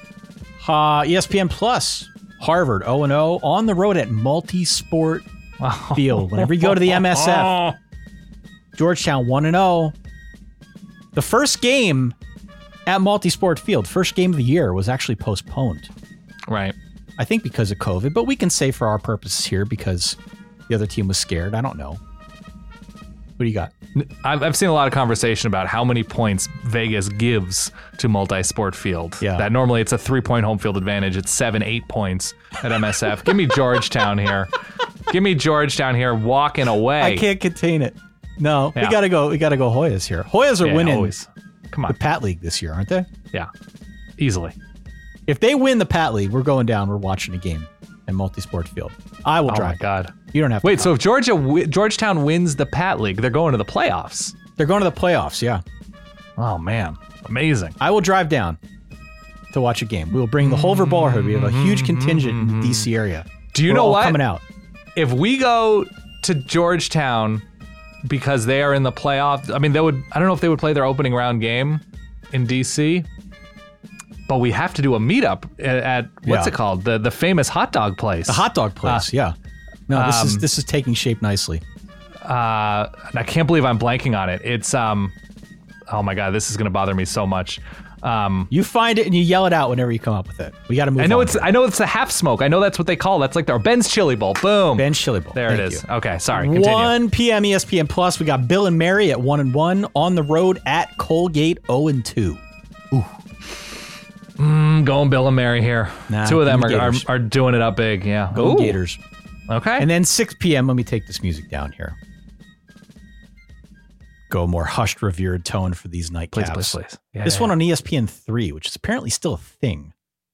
ESPN Plus. Harvard 0-0 on the road at Multi-Sport Field. Whenever you go to the MSF. Georgetown 1-0. The first game at Multi-Sport Field, first game of the year, was actually postponed.
Right.
I think because of COVID, but we can say for our purposes here because the other team was scared. I don't know. What do you got?
I've seen a lot of conversation about how many points Vegas gives to Multi-Sport Field.
Yeah.
That normally it's a 3-point home field advantage. It's 7-8 points at MSF. Give me Georgetown here. Give me Georgetown here walking away.
I can't contain it. No,
Yeah.
we gotta go Hoyas here. Hoyas are winning
always. Come on.
the Pat League this year, aren't they?
Yeah. Easily.
If they win the Pat League, we're going down. We're watching a game at Multi-Sport Field. I will drive.
Oh my God.
You don't have to.
Wait, so if Georgetown wins the Pat League, they're going to the playoffs.
They're going to the playoffs, yeah.
Oh man. Amazing.
I will drive down to watch a game. We will bring the whole Verballerhood. We have a huge contingent in the DC area.
Do you
We're
know
all
what?
coming out.
If we go to Georgetown because they are in the playoffs, I mean, I don't know if they would play their opening round game in DC, but we have to do a meetup at what's it called? The famous hot dog place.
The hot dog place, yeah. No, this is taking shape nicely.
And I can't believe I'm blanking on it. It's oh my God, this is gonna bother me so much.
You find it and you yell it out whenever you come up with it. We got to move.
I know it's a half smoke. I know that's what they call. That's like our Ben's Chili Bowl. Boom.
Ben's Chili Bowl.
There
Thank
it is.
you.
Okay, sorry. Continue.
1 p.m. ESPN Plus. We got Bill and Mary at 1-1 on the road at Colgate 0-2.
Going Bill and Mary here.
Nah,
Two of them
Gators.
are doing it up big. Yeah.
Go
Ooh.
Gators.
Okay.
And then 6 p.m. Let me take this music down here. go more hushed, revered tone for these nightcaps.
Please.
This one on ESPN3, which is apparently still a thing.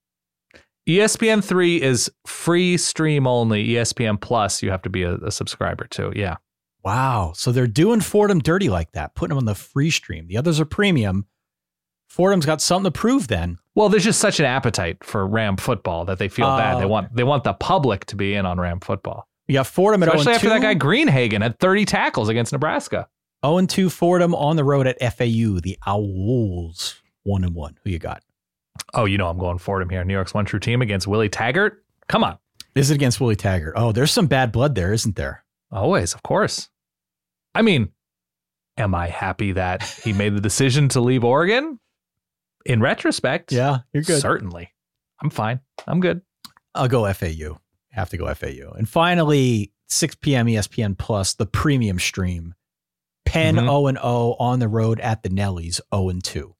ESPN3 is free stream only. ESPN Plus, you have to be a subscriber to. Yeah.
Wow. So they're doing Fordham dirty like that, putting them on the free stream. The others are premium. Fordham's got something to prove then.
Well, there's just such an appetite for Ram football that they feel bad. They want the public to be in on Ram football.
You got Fordham at 0-2.
Especially after that guy Greenhagen had 30 tackles against Nebraska.
0-2 Fordham on the road at FAU. The Owls 1-1. Who you got?
Oh, I'm going Fordham here. New York's one true team against Willie Taggart. Come on.
Is it against Willie Taggart? Oh, there's some bad blood there, isn't there?
Always, of course. I mean, am I happy that he made the decision to leave Oregon? In retrospect,
yeah, you're good.
Certainly. I'm fine. I'm good.
I'll go FAU. Have to go FAU. And finally, 6 p.m. ESPN Plus, the premium stream. Penn 0-0 on the road at the Nellies 0-2.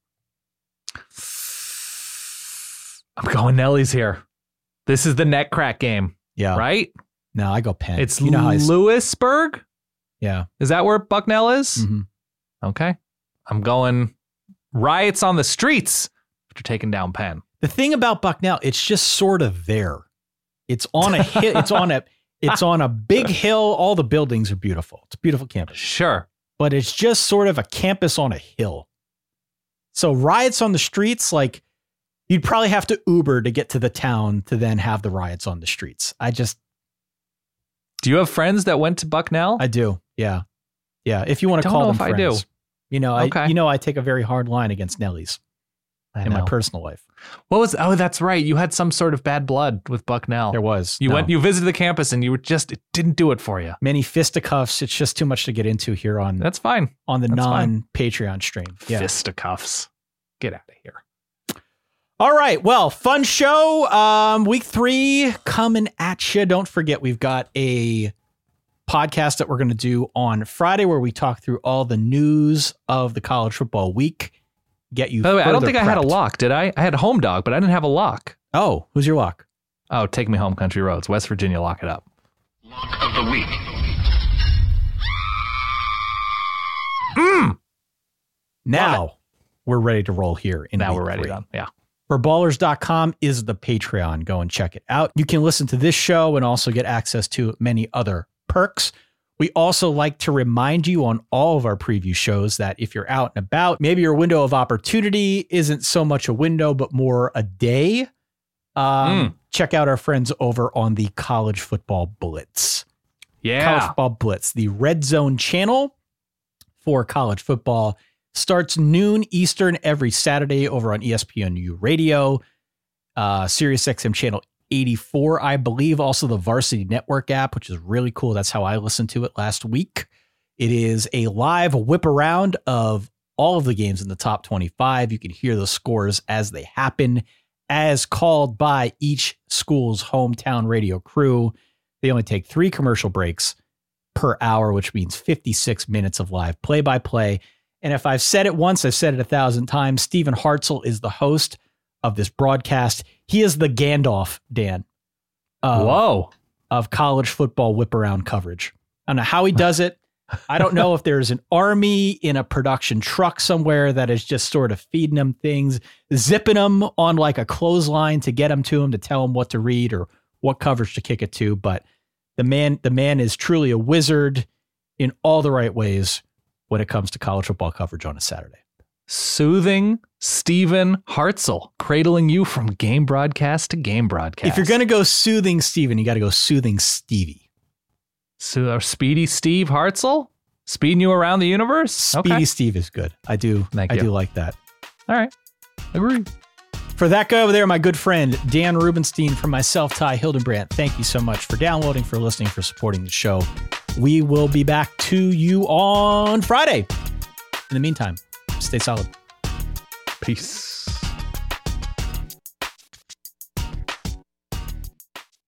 I'm going Nellies here. This is the neck crack game.
Yeah.
Right?
No, I go Penn.
It's Lewisburg?
Yeah.
Is that where Bucknell is?
Mm-hmm.
Okay. I'm going riots on the streets after taking down Penn.
The thing about Bucknell, it's just sort of there. It's on a hill. It's on a big hill. All the buildings are beautiful. It's a beautiful campus.
Sure.
But it's just sort of a campus on a hill. So riots on the streets, like you'd probably have to Uber to get to the town to then have the riots on the streets.
Do you have friends that went to Bucknell?
I do. Yeah. Yeah. If you want to call them friends. I do. I take a very hard line against Nellies in my personal life.
That's right. You had some sort of bad blood with Bucknell.
There was.
You visited the campus and it didn't do it for you.
Many fisticuffs. It's just too much to get into here on.
That's fine.
On the non-Patreon stream.
Yeah. Fisticuffs. Get out of here.
All right. Well, fun show. Week 3 coming at you. Don't forget, we've got a podcast that we're going to do on Friday where we talk through all the news of the college football week. Get you.
By the way, I don't think
prepped.
I had a lock, did I? I had a home dog, but I didn't have a lock.
Oh, who's your lock?
Oh, Take Me Home Country Roads. West Virginia, lock it up.
Lock of the week.
Now we're ready to roll here.
Now we're ready. Yeah.
ForBallers.com is the Patreon. Go and check it out. You can listen to this show and also get access to many other perks. We also like to remind you on all of our preview shows that if you're out and about, maybe your window of opportunity isn't so much a window, but more a day. Check out our friends over on the College Football Blitz.
Yeah.
College Football Blitz, the Red Zone channel for college football. Starts noon Eastern every Saturday over on ESPNU Radio, Sirius XM channel 84, I believe. Also the Varsity Network app, which is really cool. That's how I listened to it last week. It is a live whip around of all of the games in the top 25. You can hear the scores as they happen, as called by each school's hometown radio crew. They only take 3 commercial breaks per hour, which means 56 minutes of live play-by-play. And if I've said it once, I've said it 1,000 times. Stephen Hartzell is the host of this broadcast. He is the Gandalf, Dan, of college football whip around coverage. I don't know how he does it. I don't know if there's an army in a production truck somewhere that is just sort of feeding him things, zipping him on like a clothesline to get him to him, to tell him what to read or what coverage to kick it to. But the man is truly a wizard in all the right ways when it comes to college football coverage on a Saturday.
Soothing Stephen Hartzell, cradling you from game broadcast to game broadcast.
If you're going to go soothing Stephen, you got to go soothing Stevie.
So our Speedy Steve Hartzell? Speeding you around the universe?
Speedy Steve is good. I do like that.
All right. Agree.
For that guy over there, my good friend, Dan Rubenstein, from myself, Ty Hildenbrandt, thank you so much for downloading, for listening, for supporting the show. We will be back to you on Friday. In the meantime, stay solid.
Peace.